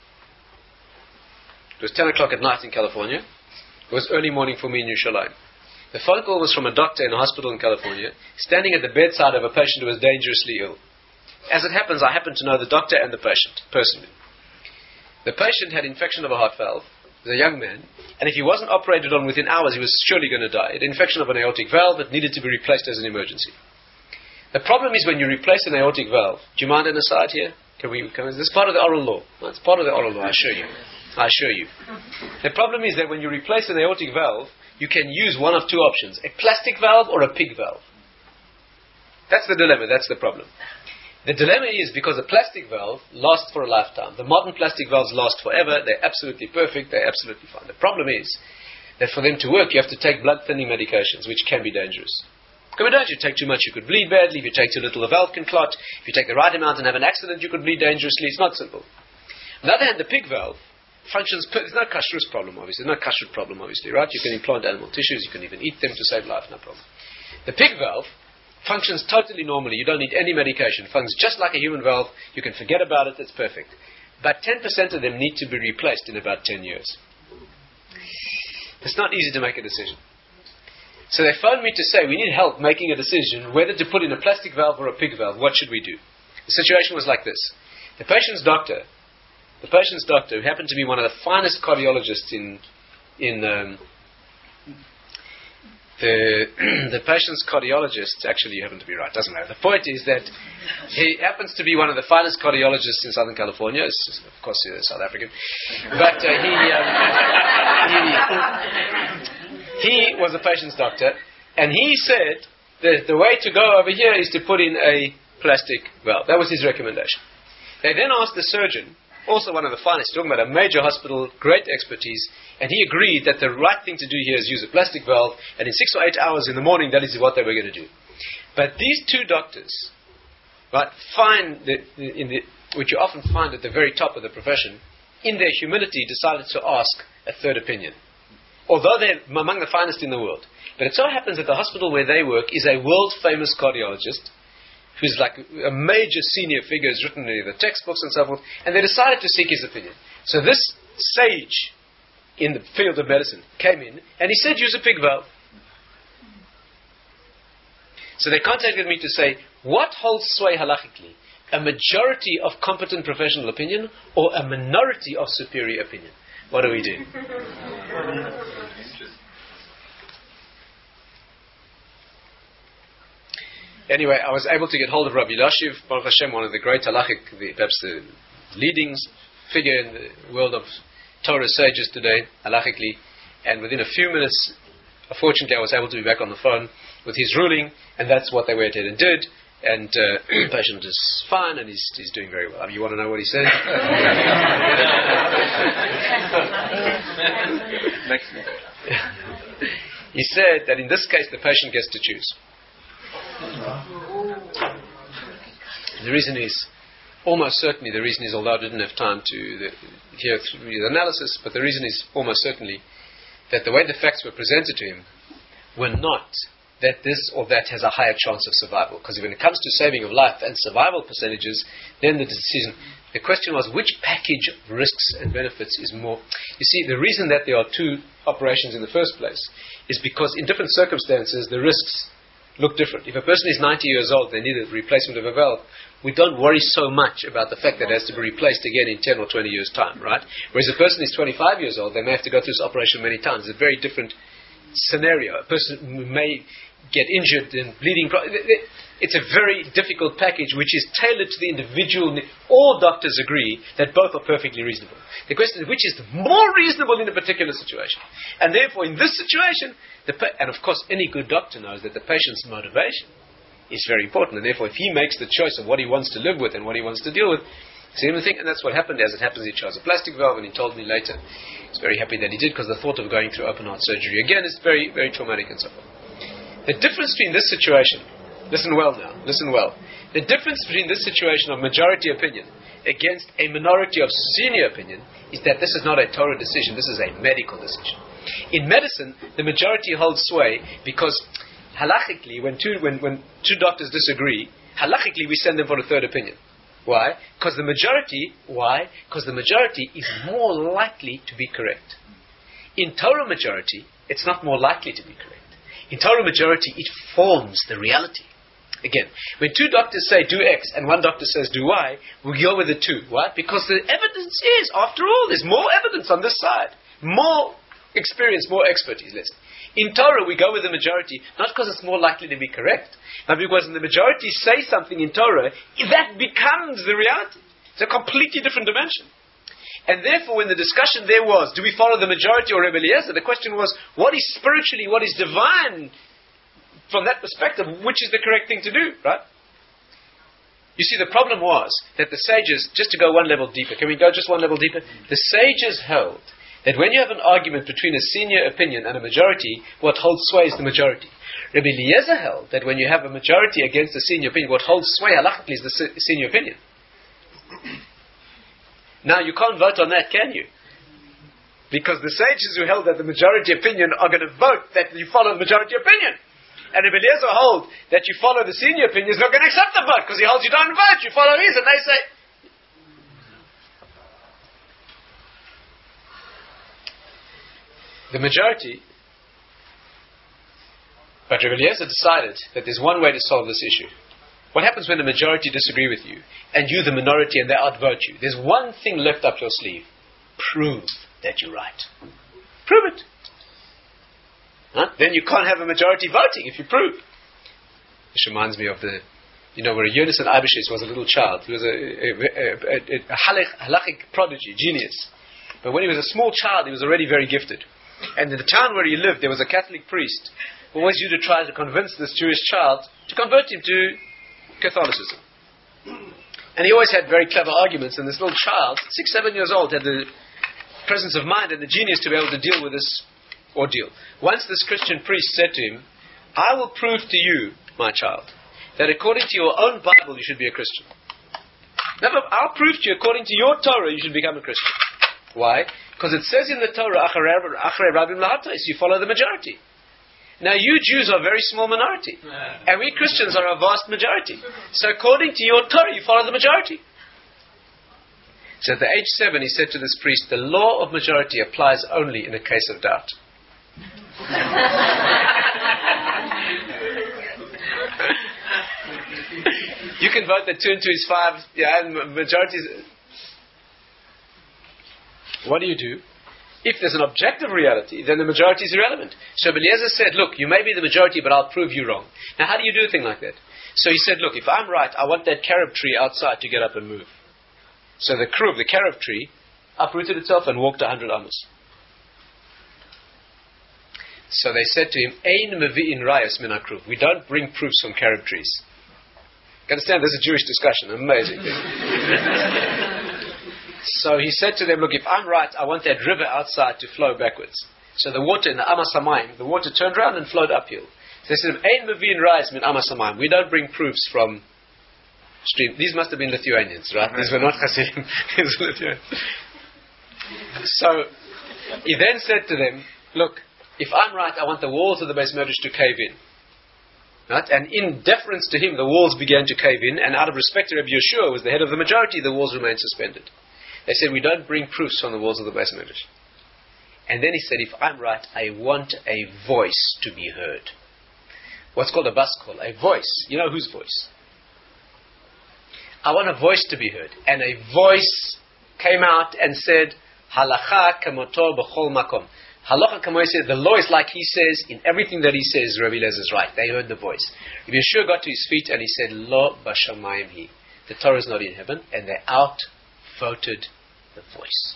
It was ten o'clock at night in California. It was early morning for me in Yerushalayim. The phone call was from a doctor in a hospital in California, standing at the bedside of a patient who was dangerously ill. As it happens, I happen to know the doctor and the patient, personally. The patient had infection of a heart valve. He was a young man, and if he wasn't operated on within hours, he was surely going to die. An infection of an aortic valve that needed to be replaced as an emergency. The problem is when you replace an aortic valve. Do you mind an aside here? Can we? Can we this is part of the oral law. It's part of the oral law, I assure you. I assure you. The problem is that when you replace an aortic valve, you can use one of two options: a plastic valve or a pig valve. That's the dilemma. That's the problem. The dilemma is because a plastic valve lasts for a lifetime. The modern plastic valves last forever. They're absolutely perfect. They're absolutely fine. The problem is that for them to work, you have to take blood thinning medications, which can be dangerous. Can be dangerous. You take too much, you could bleed badly. If you take too little, the valve can clot. If you take the right amount and have an accident, you could bleed dangerously. It's not simple. On the other hand, the pig valve functions. Per- There's no kashrus problem, obviously. There's no kashrut problem, obviously, right? You can implant animal tissues. You can even eat them to save life. No problem. The pig valve functions totally normally. You don't need any medication. It functions just like a human valve. You can forget about it. It's perfect. But ten percent of them need to be replaced in about ten years. It's not easy to make a decision. So they phoned me to say, we need help making a decision whether to put in a plastic valve or a pig valve. What should we do? The situation was like this. The patient's doctor, the patient's doctor, who happened to be one of the finest cardiologists in, in um, the the patient's cardiologist, actually you happen to be right, doesn't matter. The point is that he happens to be one of the finest cardiologists in Southern California. It's just, of course, he's South African. But uh, he, um, he, he was a patient's doctor, and he said that the way to go over here is to put in a plastic valve. That was his recommendation. They then asked the surgeon, also one of the finest, talking about a major hospital, great expertise, and he agreed that the right thing to do here is use a plastic valve, and in six or eight hours in the morning, that is what they were going to do. But these two doctors, right, find that in the, which you often find at the very top of the profession, in their humility decided to ask a third opinion. Although they're among the finest in the world. But it so happens that the hospital where they work is a world-famous cardiologist, who's like a major senior figure, has written the textbooks and so forth, and they decided to seek his opinion. So this sage in the field of medicine came in, and he said, use a pig valve. So they contacted me to say, what holds sway halachically? A majority of competent professional opinion, or a minority of superior opinion? What do we do? Anyway, I was able to get hold of Rabbi Lashiv, Baruch Hashem, one of the great halachic, the, perhaps the leading figure in the world of Torah sages today, halachically, and within a few minutes, fortunately, I was able to be back on the phone with his ruling, and that's what they went ahead and did, and uh, the patient is fine, and he's, he's doing very well. I mean, you want to know what he said? He said that in this case, the patient gets to choose. The reason is, almost certainly, the reason is, although I didn't have time to the, hear through the analysis, but the reason is almost certainly that the way the facts were presented to him were not that this or that has a higher chance of survival. Because when it comes to saving of life and survival percentages, then the decision, the question was which package of risks and benefits is more. You see, the reason that there are two operations in the first place is because in different circumstances, the risks look different. If a person is ninety years old, they need a replacement of a valve. We don't worry so much about the fact that it has to be replaced again in ten or twenty years' time, right? Whereas a person is twenty-five years old, they may have to go through this operation many times. It's a very different scenario. A person may get injured and bleeding. It's a very difficult package which is tailored to the individual. All doctors agree that both are perfectly reasonable. The question is which is more reasonable in a particular situation. And therefore, in this situation, the pa- and of course, any good doctor knows that the patient's motivation is very important. And therefore, if he makes the choice of what he wants to live with and what he wants to deal with, same thing. And that's what happened. As it happens, he chose a plastic valve, and he told me later he's very happy that he did, because the thought of going through open heart surgery again is very, very traumatic and so forth. The difference between this situation Listen well now. Listen well. The difference between this situation of majority opinion against a minority of senior opinion is that this is not a Torah decision. This is a medical decision. In medicine, the majority holds sway because halachically, when two when, when two doctors disagree, halachically we send them for a third opinion. Why? Because the majority. Why? Because the majority is more likely to be correct. In Torah majority, it's not more likely to be correct. In Torah majority, it forms the reality. Again, when two doctors say do X and one doctor says do Y, we go with the two. Why? Because the evidence is, after all, there's more evidence on this side. More experience, more expertise. Listen. In Torah, we go with the majority, not because it's more likely to be correct, but because when the majority say something in Torah, that becomes the reality. It's a completely different dimension. And therefore, when the discussion there was, do we follow the majority or Rebbe Eliezer, the question was, what is spiritually, what is divine, from that perspective, which is the correct thing to do, right? You see, the problem was that the sages, just to go one level deeper, can we go just one level deeper? The sages held that when you have an argument between a senior opinion and a majority, what holds sway is the majority. Rebbe Eliezer held that when you have a majority against a senior opinion, what holds sway halachically is the se- senior opinion. Now, you can't vote on that, can you? Because the sages who held that the majority opinion are going to vote that you follow the majority opinion. And Rebbe Eliezer holds that you follow the senior opinion is not going to accept the vote because he holds you don't vote, you follow his, and they say. The majority, but Rebbe Eliezer decided that there's one way to solve this issue. What happens when the majority disagree with you, and you the minority and they outvote you? There's one thing left up your sleeve. Prove that you're right. Prove it. Huh? Then you can't have a majority voting if you prove. This reminds me of the, you know, where Yonasan Eibeshis was a little child. He was a, a, a, a, a halachic prodigy, genius. But when he was a small child, he was already very gifted. And in the town where he lived, there was a Catholic priest who always used to try to convince this Jewish child to convert him to Catholicism. And he always had very clever arguments, and this little child, six, seven years old, had the presence of mind and the genius to be able to deal with this ordeal. Once this Christian priest said to him, I will prove to you, my child, that according to your own Bible you should be a Christian. Never, I'll prove to you, according to your Torah, you should become a Christian. Why? Because it says in the Torah, Acharei Rabim Lahatos, you follow the majority. Now you Jews are a very small minority. And we Christians are a vast majority. So according to your Torah, you follow the majority. So at the age seven, he said to this priest, the law of majority applies only in a case of doubt. You can vote that two and two is five, yeah, and majority is... What do you do? If there's an objective reality, then the majority is irrelevant. So Eliezer said, look, you may be the majority, but I'll prove you wrong. Now, how do you do a thing like that? So he said, look, if I'm right, I want that carob tree outside to get up and move. So the crew of the carob tree uprooted itself and walked a hundred amos. So they said to him, Ein mevi'in rayos min hakruv. We don't bring proofs from carob trees. You understand? This is a Jewish discussion. Amazing thing. So he said to them, look, if I'm right, I want that river outside to flow backwards. So the water in the Amas Hamayim, the water turned around and flowed uphill. So they said, Ein mevi'in rayos min Amas Hamayim. We don't bring proofs from stream. These must have been Lithuanians, right? These were not Hasidim. These were Lithuanians. So he then said to them, look, if I'm right, I want the walls of the Beis Medrash to cave in. Right? And in deference to him, the walls began to cave in, and out of respect to Rabbi Yeshua, who was the head of the majority, the walls remained suspended. They said, we don't bring proofs from the walls of the Beis Medrash. And then he said, if I'm right, I want a voice to be heard. What's called a bas kol, a voice. You know whose voice? I want a voice to be heard. And a voice came out and said, Halacha kamoto b'chol makom. Halacha kamoto said, the law is like he says, in everything that he says, Rabbi Eliezer is right. They heard the voice. Rabbi Yeshua got to his feet and he said, Lo b'shamayim hi. The Torah is not in heaven, and they outvoted the voice.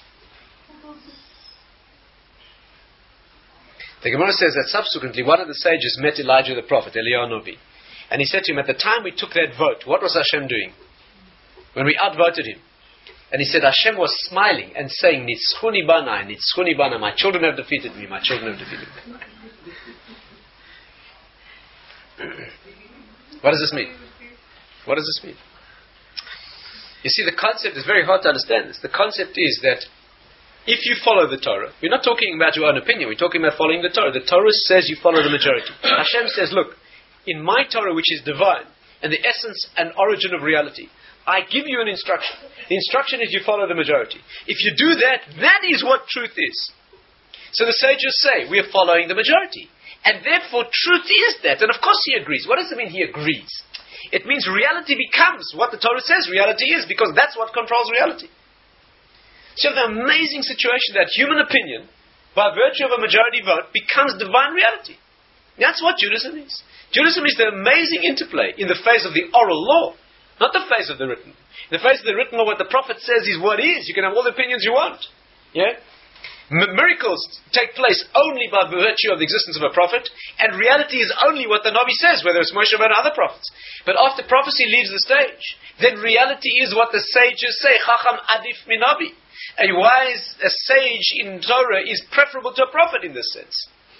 The Gemara says that subsequently one of the sages met Elijah the prophet, Eliyahu Novi. And he said to him, at the time we took that vote, what was Hashem doing? When we outvoted him. And he said, Hashem was smiling and saying, Nitzchuni bana, Nitzchuni bana, my children have defeated me, my children have defeated me. What does this mean? What does this mean? You see, the concept is very hard to understand this. The concept is that if you follow the Torah, we're not talking about your own opinion, we're talking about following the Torah. The Torah says you follow the majority. Hashem says, look, in my Torah, which is divine, and the essence and origin of reality, I give you an instruction. The instruction is you follow the majority. If you do that, that is what truth is. So the sages say, we are following the majority. And therefore, truth is that. And of course he agrees. What does it mean he agrees? It means reality becomes what the Torah says reality is, because that's what controls reality. So the amazing situation that human opinion, by virtue of a majority vote, becomes divine reality. That's what Judaism is. Judaism is the amazing interplay in the phase of the oral law, not the phase of the written. In the phase of the written law, what the prophet says is what is. You can have all the opinions you want. Yeah? M- miracles take place only by virtue of the existence of a prophet, and reality is only what the Nabi says, whether it's Moshe or other prophets. But after prophecy leaves the stage, then reality is what the sages say, Chacham adif min Nabi. A wise, a sage in Torah is preferable to a prophet in this sense.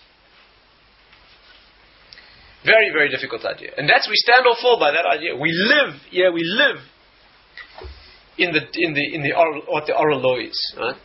Very, very difficult idea. And that's, we stand or fall by that idea. We live, yeah, we live in the, in the, in the oral, what the oral law is, right?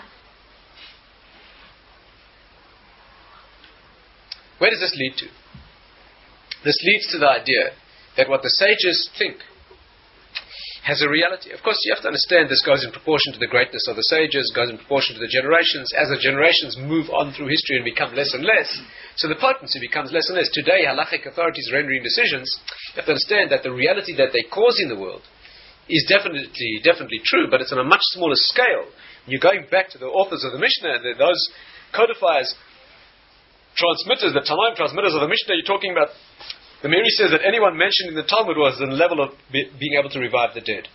Where does this lead to? This leads to the idea that what the sages think has a reality. Of course, you have to understand this goes in proportion to the greatness of the sages, goes in proportion to the generations. As the generations move on through history and become less and less, so the potency becomes less and less. Today, halachic authorities rendering decisions, you have to understand that the reality that they cause in the world is definitely definitely true, but it's on a much smaller scale. You're going back to the authors of the Mishnah, the, those codifiers, transmitters, the Tanaim transmitters of the Mishnah, you're talking about. The Meiri says that anyone mentioned in the Talmud was on the level of be, being able to revive the dead.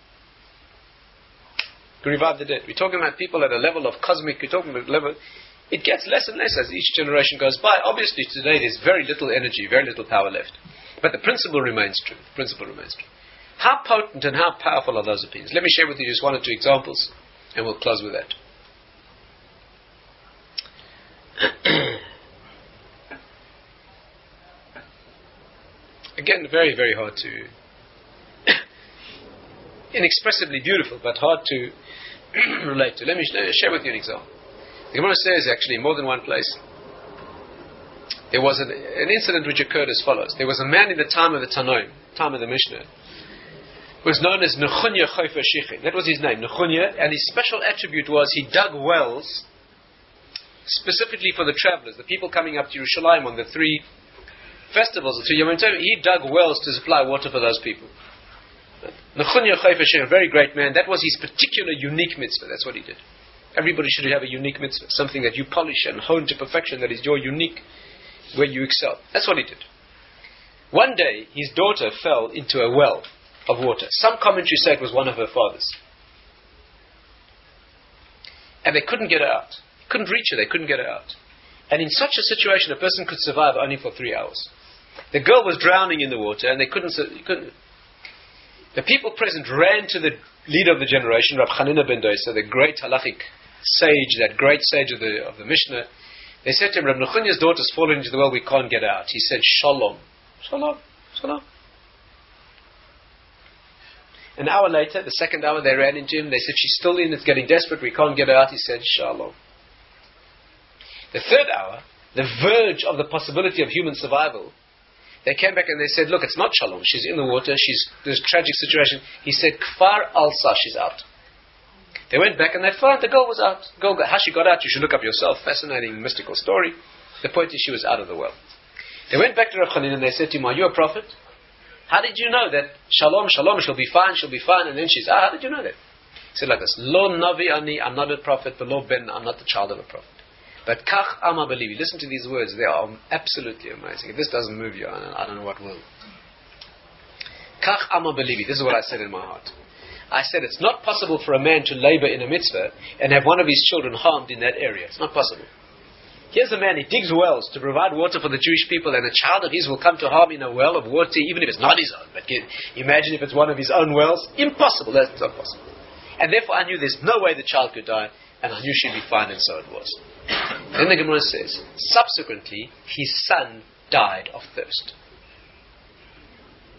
To revive the dead. We're talking about people at a level of cosmic, we're talking about a level, it gets less and less as each generation goes by. Obviously today there's very little energy, very little power left. But the principle remains true. The principle remains true. How potent and how powerful are those opinions? Let me share with you just one or two examples, and we'll close with that. Again, very, very hard to... inexpressibly beautiful, but hard to relate to. Let me share with you an example. The Gemara says, actually, in more than one place, there was an, an incident which occurred as follows. There was a man in the time of the Tanoim, time of the Mishnah, who was known as Nechunya Chofer Shichin. That was his name, Nechunya, and his special attribute was he dug wells specifically for the travelers, the people coming up to Yerushalayim on the three festivals, the three Yom Tov. He dug wells to supply water for those people. Nechunya Chofer Shichin, a very great man. That was his particular unique mitzvah. That's what he did. Everybody should have a unique mitzvah, something that you polish and hone to perfection, that is your unique, where you excel. That's what he did. One day, his daughter fell into a well of water. Some commentaries say it was one of her father's. And they couldn't get her out. Couldn't reach her, they couldn't get her out. And in such a situation, a person could survive only for three hours. The girl was drowning in the water, and they couldn't... couldn't the people present ran to the leader of the generation, Rab Chanina ben Dosa, the great halachic sage, that great sage of the of the Mishnah. They said to him, Rab Nechunya's daughter's fallen into the well, we can't get out. He said, Shalom. Shalom. Shalom. An hour later, the second hour, they ran into him. They said, she's still in, it's getting desperate, we can't get her out. He said, Shalom. The third hour, the verge of the possibility of human survival, they came back and they said, look, it's not Shalom. She's in the water. She's there's a tragic situation. He said, Kfar Alsa, she's out. They went back and they found the girl was out. Girl, how she got out, you should look up yourself. Fascinating, mystical story. The point is she was out of the well. They went back to Rav Chanina and they said to him, are you a prophet? How did you know that Shalom, Shalom, she'll be fine, she'll be fine, and then she's out? How did you know that? He said like this, Lo Navi Ani, I'm not a prophet, but Lo Ben, I'm not the child of a prophet. But Kach Ama Belivi, listen to these words, they are absolutely amazing. If this doesn't move you, I don't, I don't know what will. Kach Ama Belivi, this is what I said in my heart. I said it's not possible for a man to labor in a mitzvah and have one of his children harmed in that area. It's not possible. Here's a man, he digs wells to provide water for the Jewish people, and a child of his will come to harm in a well of water, even if it's not his own. But imagine if it's one of his own wells. Impossible, that's not possible. And therefore I knew there's no way the child could die, and I knew she'd be fine, and so it was. Then the Gemara says, subsequently, his son died of thirst.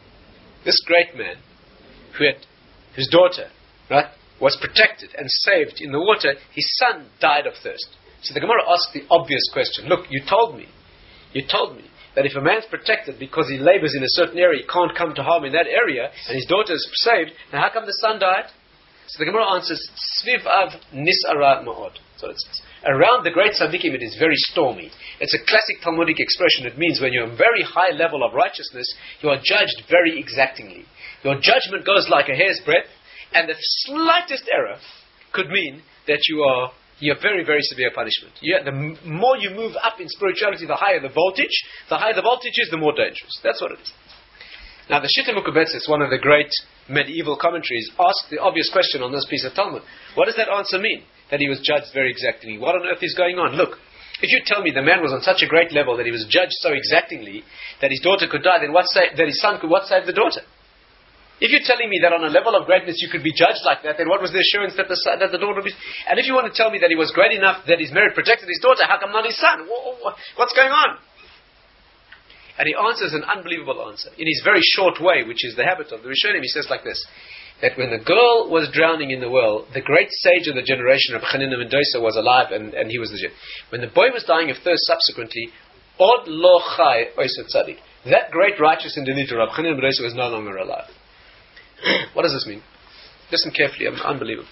this great man, who had, whose daughter, right, was protected and saved in the water, his son died of thirst. So the Gemara asked the obvious question. Look, you told me, you told me that if a man's protected because he labors in a certain area, he can't come to harm in that area, and his daughter is saved, then how come the son died? So the Gemara answers, Sviv av nis'ara ma'od. So it says, around the great tzaddikim it is very stormy. It's a classic Talmudic expression. It means when you're a very high level of righteousness, you are judged very exactingly. Your judgment goes like a hair's breadth, and the slightest error could mean that you are you have very, very severe punishment. You, the m- more you move up in spirituality, the higher the voltage. The higher the voltage is, the more dangerous. That's what it is. Now, the Shitta Mukubetzis, one of the great medieval commentaries, asked the obvious question on this piece of Talmud. What does that answer mean? That he was judged very exactingly. What on earth is going on? Look, if you tell me the man was on such a great level that he was judged so exactingly that his daughter could die, then what sa- that his son could, what saved the daughter? If you're telling me that on a level of greatness you could be judged like that, then what was the assurance that the son, that the daughter would be... And if you want to tell me that he was great enough that his merit protected his daughter, how come not his son? What's going on? And he answers an unbelievable answer. In his very short way, which is the habit of the Rishonim, he says like this, that when the girl was drowning in the well, the great sage of the generation of Chanina Mendoza was alive, and, and he was the... When the boy was dying of thirst subsequently, Od lo chai oisot tzadik. That great righteous individual, Rab Chanina Mendoza, was no longer alive. What does this mean? Listen carefully, unbelievable.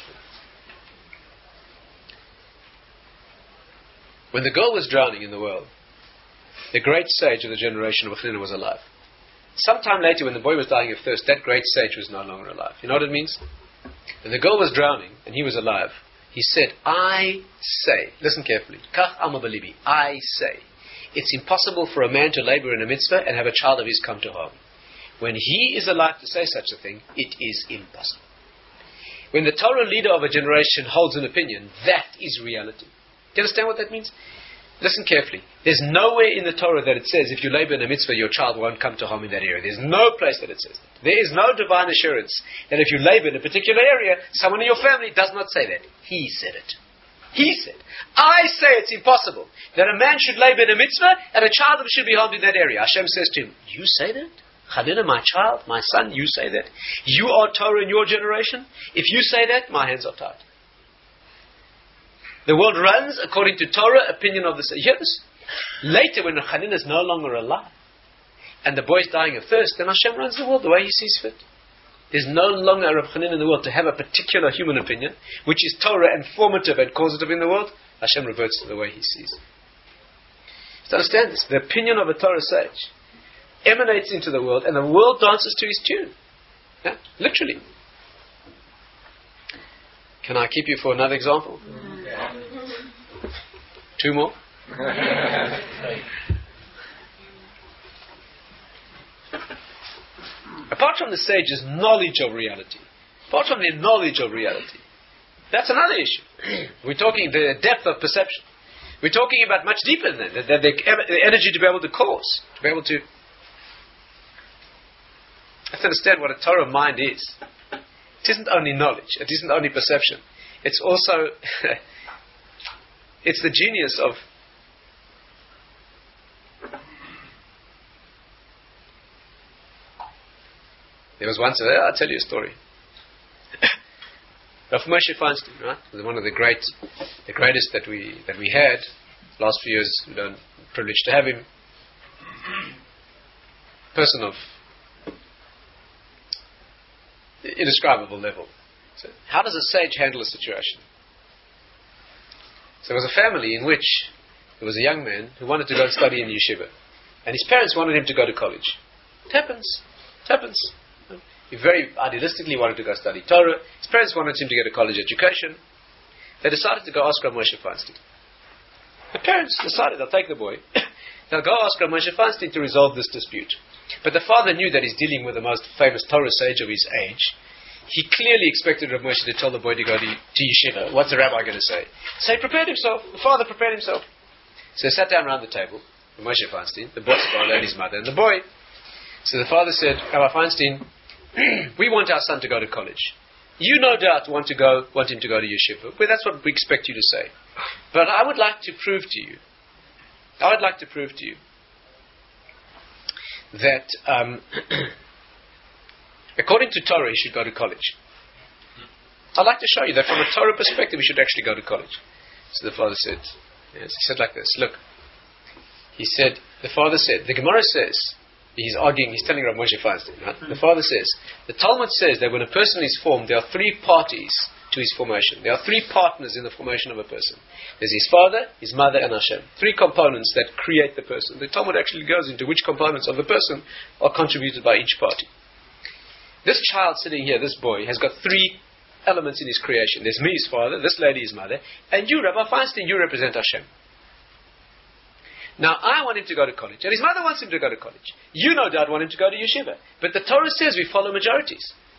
When the girl was drowning in the well, the great sage of the generation of Chanina was alive. Sometime later, when the boy was dying of thirst, that great sage was no longer alive. You know what it means? When the girl was drowning and he was alive, he said, I say, listen carefully, Kach Alma Balibi, I say, it's impossible for a man to labor in a mitzvah and have a child of his come to harm. When he is alive to say such a thing, it is impossible. When the Torah leader of a generation holds an opinion, that is reality. Do you understand what that means? Listen carefully. There's nowhere in the Torah that it says if you labor in a mitzvah, your child won't come to harm in that area. There's no place that it says that. There is no divine assurance that if you labor in a particular area, someone in your family does not say that. He said it. He said, I say it's impossible that a man should labor in a mitzvah and a child should be harmed in that area. Hashem says to him, you say that? Chanina, my child, my son, you say that? You are Torah in your generation? If you say that, my hands are tied. The world runs according to Torah, opinion of the... You hear this? Later, when Chanina is no longer alive, and the boy is dying of thirst, then Hashem runs the world the way He sees fit. There's no longer a Reb Chanina in the world to have a particular human opinion, which is Torah and formative and causative in the world. Hashem reverts to the way He sees. So understand this. The opinion of a Torah sage emanates into the world, and the world dances to his tune. Yeah? Literally. Can I keep you for another example? Yeah. Two more? Apart from the sage's knowledge of reality, apart from their knowledge of reality, that's another issue. We're talking the depth of perception. We're talking about much deeper than that. The, the, the energy to be able to cause, to be able to... You have to understand what a Torah mind is. It isn't only knowledge. It isn't only perception. It's also... it's the genius of... There was once... Uh, I'll tell you a story. Rav Moshe Feinstein, right? One of the great, the greatest that we that we had. Last few years, we don't privileged to have him. Person of indescribable level. So, how does a sage handle a situation? So there was a family in which there was a young man who wanted to go and study in yeshiva, and his parents wanted him to go to college. It happens. It happens. He very idealistically wanted to go study Torah. His parents wanted him to get a college education. They decided to go ask Rav Moshe Feinstein. The parents decided they'll take the boy. They'll go ask Rav Moshe Feinstein to resolve this dispute. But the father knew that he's dealing with the most famous Torah sage of his age. He clearly expected Rav Moshe to tell the boy to go to, to yeshiva. What's the rabbi going to say? So he prepared himself. The father prepared himself. So they sat down around the table. Rav Moshe Feinstein, the boy's father and his mother, and the boy. So the father said, Rabbi Feinstein, we want our son to go to college. You no doubt want to go, want him to go to yeshiva. Well, that's what we expect you to say. But I would like to prove to you, I would like to prove to you that um, According to Torah, he should go to college. I'd like to show you that from a Torah perspective, he should actually go to college. So the father said, yes, he said like this, look, he said, the father said, the Gemara says, he's arguing, he's telling Rav Moshe Feinstein, right? The father says, the Talmud says that when a person is formed, there are three parties to his formation. There are three partners in the formation of a person. There's his father, his mother, and Hashem. Three components that create the person. The Talmud actually goes into which components of the person are contributed by each party. This child sitting here, this boy, has got three elements in his creation. There's me, his father, this lady, his mother, and you, Rabbi Feinstein, you represent Hashem. Now, I want him to go to college, and his mother wants him to go to college. You, no doubt, want him to go to yeshiva. But the Torah says we follow majorities.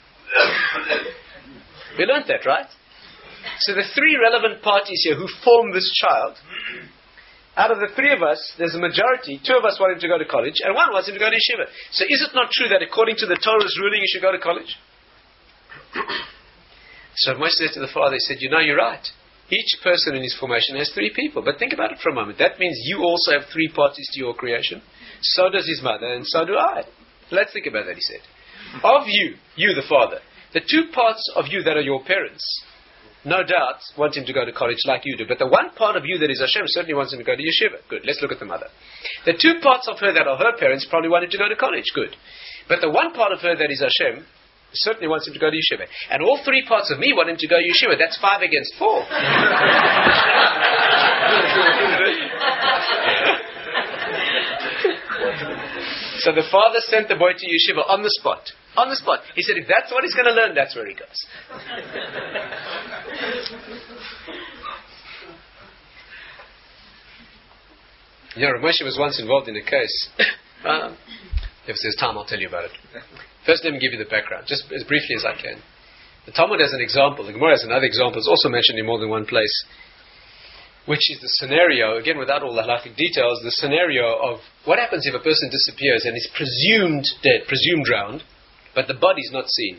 We learned that, right? So the three relevant parties here who form this child, out of the three of us, there's a majority. Two of us want him to go to college, and one wants him to go to yeshiva. So is it not true that according to the Torah's ruling, he should go to college? So Moshe said to the father, he said, you know, you're right. Each person in his formation has three people. But think about it for a moment. That means you also have three parties to your creation. So does his mother, and so do I. Let's think about that, he said. Of you, you the father, the two parts of you that are your parents, no doubt, want him to go to college like you do. But the one part of you that is Hashem certainly wants him to go to yeshiva. Good. Let's look at the mother. The two parts of her that are her parents probably want him to go to college. Good. But the one part of her that is Hashem certainly wants him to go to yeshiva. And all three parts of me want him to go to yeshiva. That's five against four. So the father sent the boy to yeshiva on the spot. On the spot. He said, if that's what he's going to learn, that's where he goes. You know, Rav Moshe was once involved in a case. um, if there's time, I'll tell you about it. First, let me give you the background, just as briefly as I can. The Talmud has an example. The Gemara has another example. It's also mentioned in more than one place, which is the scenario, again, without all the halakhic details, the scenario of what happens if a person disappears and is presumed dead, presumed drowned, but the body is not seen.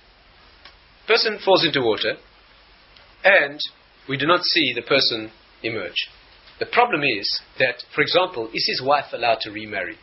Person falls into water, and we do not see the person emerge. The problem is that, for example, is his wife allowed to remarry?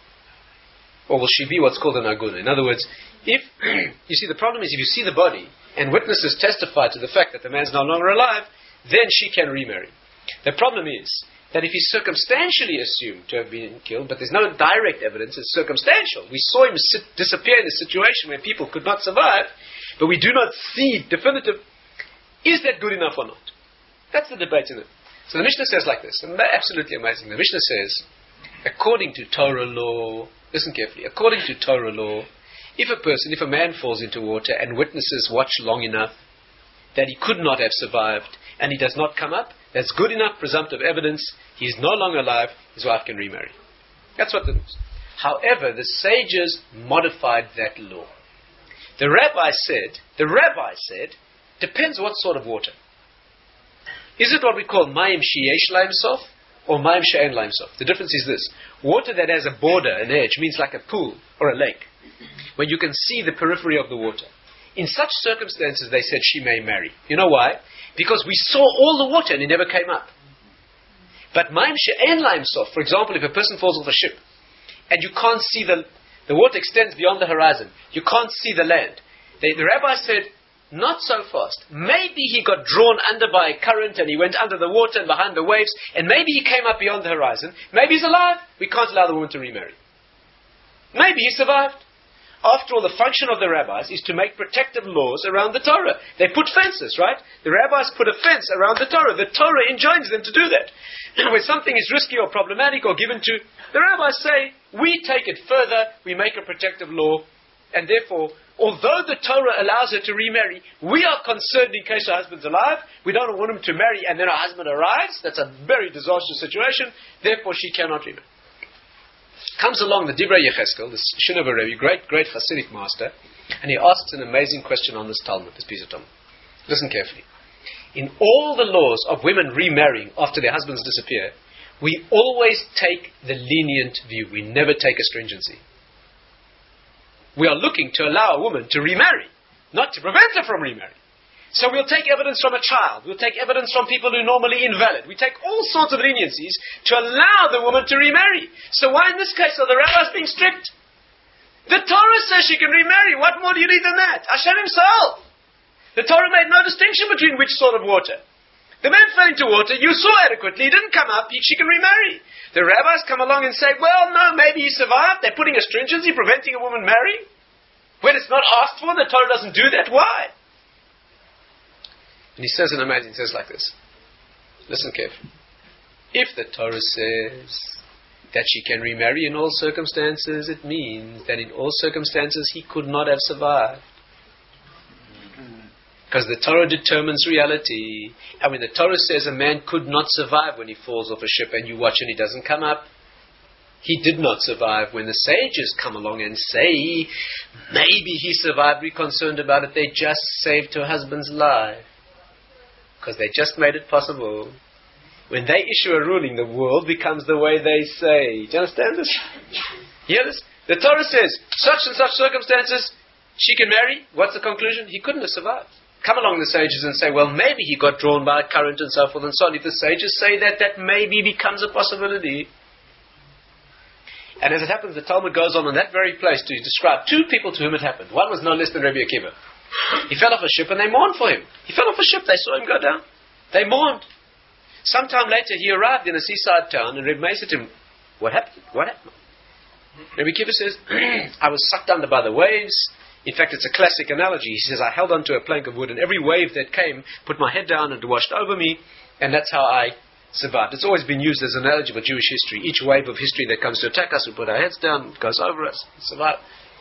Or will she be what's called an aguna? In other words, if, you see, the problem is if you see the body, and witnesses testify to the fact that the man's no longer alive, then she can remarry. The problem is that if he's circumstantially assumed to have been killed, but there's no direct evidence, it's circumstantial. We saw him sit, disappear in a situation where people could not survive, but we do not see definitive, is that good enough or not? That's the debate in it. So the Mishnah says like this, and they're absolutely amazing. The Mishnah says, according to Torah law, listen carefully, according to Torah law, if a person, if a man falls into water and witnesses watch long enough that he could not have survived and he does not come up, that's good enough presumptive evidence, he is no longer alive, his wife can remarry. That's what it is. However, the sages modified that law. The rabbi said, the rabbi said, depends what sort of water. Is it what we call mayim sheyesh laim sof or mayim she'en laim sof? The difference is this. Water that has a border, an edge, means like a pool or a lake, where you can see the periphery of the water. In such circumstances, they said she may marry. You know why? Because we saw all the water and it never came up. But mayim she'en laim sof, for example, if a person falls off a ship and you can't see the, the water extends beyond the horizon, you can't see the land. They, the rabbi said, not so fast. Maybe he got drawn under by a current and he went under the water and behind the waves, and maybe he came up beyond the horizon. Maybe he's alive. We can't allow the woman to remarry. Maybe he survived. After all, the function of the rabbis is to make protective laws around the Torah. They put fences, right? The rabbis put a fence around the Torah. The Torah enjoins them to do that. When something is risky or problematic or given to, the rabbis say, we take it further, we make a protective law, and therefore, although the Torah allows her to remarry, we are concerned in case her husband's alive. We don't want him to marry and then her husband arrives. That's a very disastrous situation. Therefore, she cannot remarry. Comes along the Divrei Yecheskel, this Shinover Rebbe, great, great Hasidic master, and he asks an amazing question on this Talmud, this piece of Talmud. Listen carefully. In all the laws of women remarrying after their husbands disappear, we always take the lenient view. We never take a stringency. We are looking to allow a woman to remarry, not to prevent her from remarrying. So we'll take evidence from a child. We'll take evidence from people who are normally invalid. We take all sorts of leniencies to allow the woman to remarry. So why in this case are the rabbis being strict? The Torah says she can remarry. What more do you need than that? Hashem himself. The Torah made no distinction between which sort of water. The man fell into water, you saw adequately, he didn't come up, he, she can remarry. The rabbis come along and say, well, no, maybe he survived. They're putting a stringency, preventing a woman marrying. When it's not asked for, the Torah doesn't do that. Why? And he says an amazing, he says like this. Listen carefully. If the Torah says that she can remarry in all circumstances, it means that in all circumstances he could not have survived. Because the Torah determines reality. And when the Torah says a man could not survive when he falls off a ship and you watch and he doesn't come up, he did not survive. When the sages come along and say, maybe he survived, we're concerned about it, they just saved her husband's life. Because they just made it possible. When they issue a ruling, the world becomes the way they say. Do you understand this? You hear this? The Torah says, such and such circumstances, she can marry. What's the conclusion? He couldn't have survived. Come along the sages and say, well, maybe he got drawn by a current and so forth and so on. If the sages say that, that maybe becomes a possibility. And as it happens, the Talmud goes on in that very place to describe two people to whom it happened. One was no less than Rabbi Akiva. He fell off a ship and they mourned for him. He fell off a ship, they saw him go down. They mourned. Sometime later he arrived in a seaside town and Rabbi Meir said to him, what happened? What happened? Rabbi Akiva says, I was sucked under by the waves. In fact, it's a classic analogy. He says, I held onto a plank of wood and every wave that came put my head down and washed over me, and that's how I survived. It's always been used as an analogy for Jewish history. Each wave of history that comes to attack us, we put our heads down, it goes over us, we survive.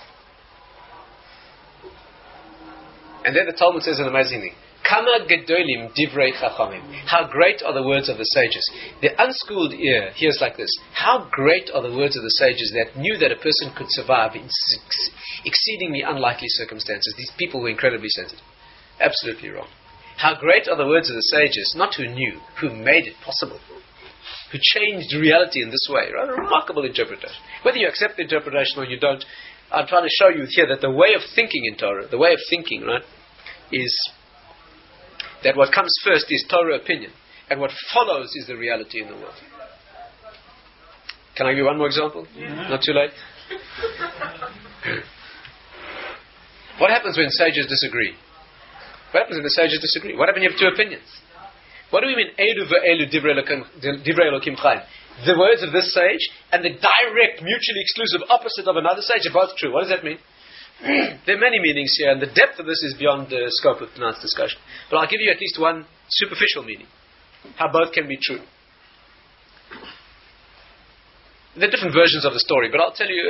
And then the Talmud says an amazing thing. Kama gedolim divrei chachamim. How great are the words of the sages. The unschooled ear hears like this. How great are the words of the sages that knew that a person could survive in exceedingly unlikely circumstances. These people were incredibly sensitive. Absolutely wrong. How great are the words of the sages, not who knew, who made it possible, who changed reality in this way. Right? A remarkable interpretation. Whether you accept the interpretation or you don't, I'm trying to show you here that the way of thinking in Torah, the way of thinking, right, is that what comes first is Torah opinion, and what follows is the reality in the world. Can I give you one more example? Yeah. Not too late? What happens when sages disagree? What happens when the sages disagree? What happens when you have two opinions? What do we mean, Eilu ve'elu divrei Elokim chayim? The words of this sage and the direct, mutually exclusive opposite of another sage are both true. What does that mean? There are many meanings here, and the depth of this is beyond the scope of tonight's discussion. But I'll give you at least one superficial meaning. How both can be true. There are different versions of the story, but I'll tell you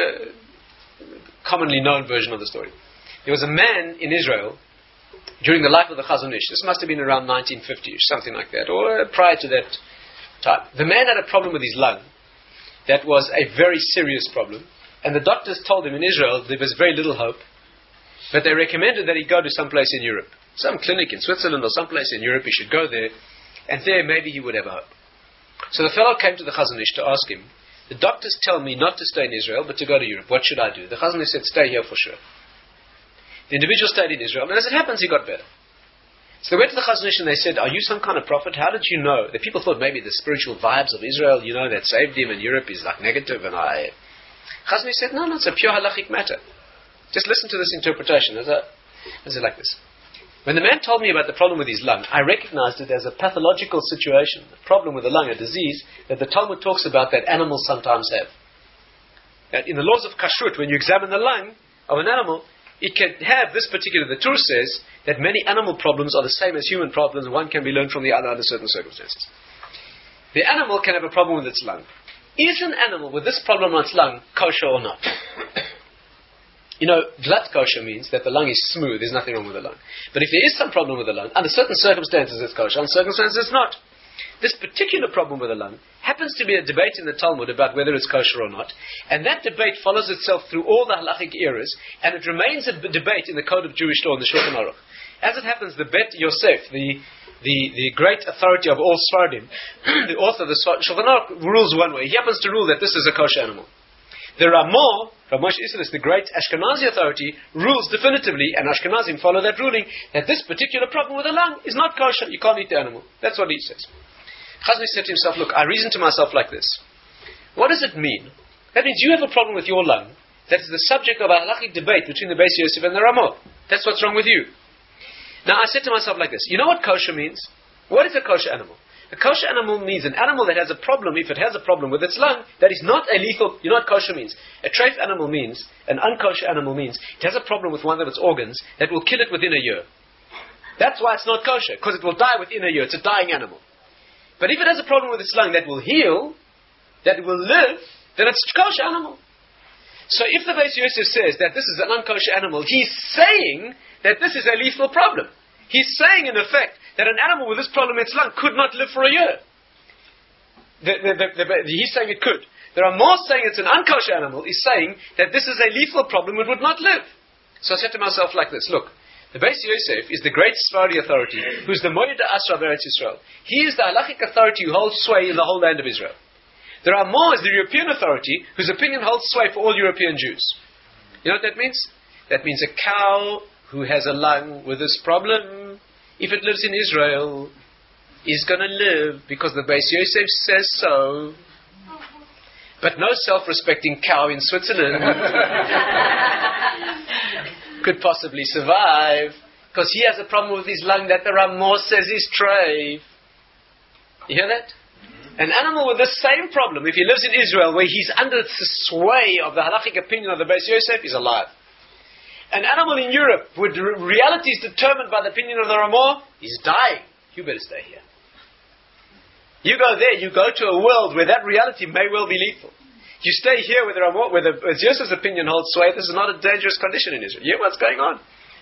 a commonly known version of the story. There was a man in Israel during the life of the Chazon Ish. This must have been around nineteen fifty-ish, something like that, or prior to that time. The man had a problem with his lung that was a very serious problem, and the doctors told him in Israel there was very little hope, but they recommended that he go to some place in Europe, some clinic in Switzerland or some place in Europe. He should go there, and there maybe he would have hope. So the fellow came to the Chazon Ish to ask him, the doctors tell me not to stay in Israel but to go to Europe. What should I do? The Chazon Ish said, stay here for sure. The individual stayed in Israel, and as it happens, he got better. So they went to the Chazon Ish and they said, are you some kind of prophet? How did you know? The people thought maybe the spiritual vibes of Israel, you know, that saved him, and Europe is like negative, and I... Chazon Ish said, no, no, it's a pure halachic matter. Just listen to this interpretation. As a, as a like this. When the man told me about the problem with his lung, I recognized it as a pathological situation, a problem with the lung, a disease that the Talmud talks about that animals sometimes have. That in the laws of kashrut, when you examine the lung of an animal, it can have this particular, the Torah says that many animal problems are the same as human problems, and one can be learned from the other under certain circumstances. The animal can have a problem with its lung. Is an animal with this problem on its lung kosher or not? You know, glatt kosher means that the lung is smooth, there's nothing wrong with the lung. But if there is some problem with the lung, under certain circumstances it's kosher, under circumstances it's not. This particular problem with the lung happens to be a debate in the Talmud about whether it's kosher or not, and that debate follows itself through all the halachic eras, and it remains a b- debate in the Code of Jewish Law in the Shulchan Aruch. As it happens, the Bet Yosef, the, the, the great authority of all Sfardim, the author of the Shulchan Aruch, rules one way. He happens to rule that this is a kosher animal. The Ramah, Rav Moshe Isserles, the great Ashkenazi authority, rules definitively, and Ashkenazim follow that ruling, that this particular problem with the lung is not kosher, you can't eat the animal. That's what he says. Chazon Ish said to himself, look, I reason to myself like this. What does it mean? That means you have a problem with your lung, that is the subject of a halachic debate between the Beis Yosef and the Ramah. That's what's wrong with you. Now I said to myself like this, you know what kosher means? What is a kosher animal? A kosher animal means an animal that has a problem, if it has a problem with its lung, that is not a lethal, you know what kosher means? A treif animal means, an unkosher animal means, it has a problem with one of its organs that will kill it within a year. That's why it's not kosher, because it will die within a year. It's a dying animal. But if it has a problem with its lung that will heal, that will live, then it's a kosher animal. So if the Beis Yosef says that this is an unkosher animal, he's saying that this is a lethal problem. He's saying, in effect, that an animal with this problem in its lung could not live for a year. The, the, the, the, he's saying it could. There are more saying it's an unkosher animal. He's saying that this is a lethal problem, it would not live. So I said to myself like this, look, the Beis Yosef is the great Sephardi authority, who's the Moed Asra of Eretz Yisrael. He is the halachic authority who holds sway in the whole land of Israel. There are more as the European authority, whose opinion holds sway for all European Jews. You know what that means? That means a cow who has a lung with this problem, if it lives in Israel, is going to live because the Beis Yosef says so. But no self-respecting cow in Switzerland could possibly survive because he has a problem with his lung that the Ramah says is treif. You hear that? An animal with the same problem, if he lives in Israel where he's under the sway of the halachic opinion of the Beis Yosef, is alive. An animal in Europe, with reality is determined by the opinion of the Ramah, is dying. You better stay here. You go there, you go to a world where that reality may well be lethal. You stay here with the Ramah, where the Beis Yosef's opinion holds sway. This is not a dangerous condition in Israel. You hear what's going on?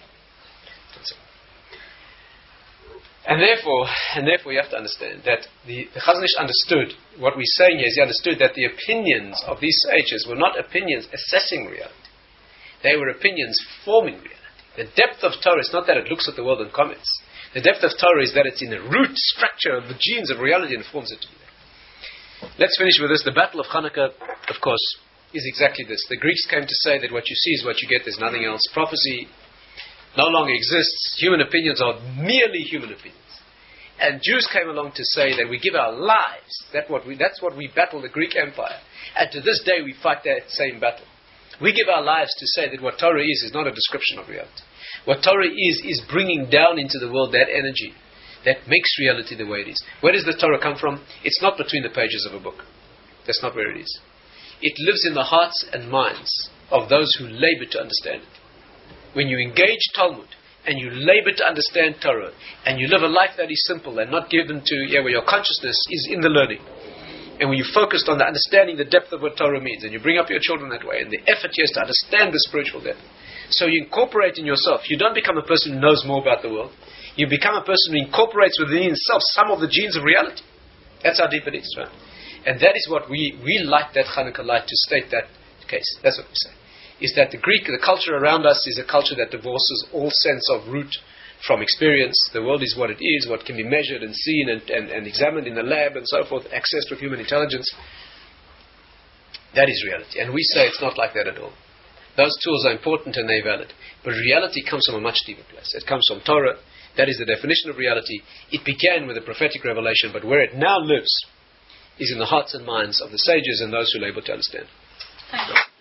And therefore, and therefore you have to understand that the, the Chazon Ish understood, what we're saying here is he understood that the opinions of these sages were not opinions assessing reality. They were opinions forming reality. The depth of Torah is not that it looks at the world and comments. The depth of Torah is that it's in the root structure of the genes of reality and forms it to be there. Let's finish with this. The Battle of Hanukkah, of course, is exactly this. The Greeks came to say that what you see is what you get, there's nothing else. Prophecy no longer exists. Human opinions are merely human opinions. And Jews came along to say that we give our lives. That what we, that's what we battle the Greek Empire. And to this day we fight that same battle. We give our lives to say that what Torah is, is not a description of reality. What Torah is, is bringing down into the world that energy that makes reality the way it is. Where does the Torah come from? It's not between the pages of a book. That's not where it is. It lives in the hearts and minds of those who labor to understand it. When you engage Talmud, and you labor to understand Torah, and you live a life that is simple and not given to, yeah, where your consciousness is in the learning, and when you focused on the understanding the depth of what Torah means, and you bring up your children that way, and the effort here is to understand the spiritual depth. So you incorporate in yourself. You don't become a person who knows more about the world. You become a person who incorporates within himself some of the genes of reality. That's how deep it is, right? And that is what we, we light that Hanukkah light to state that case. That's what we say. Is that the Greek, the culture around us is a culture that divorces all sense of root from experience. The world is what it is, what can be measured and seen and, and, and examined in the lab and so forth, accessed with human intelligence. That is reality. And we say it's not like that at all. Those tools are important and they're valid. But reality comes from a much deeper place. It comes from Torah. That is the definition of reality. It began with a prophetic revelation, but where it now lives is in the hearts and minds of the sages and those who labor to understand. Thank you.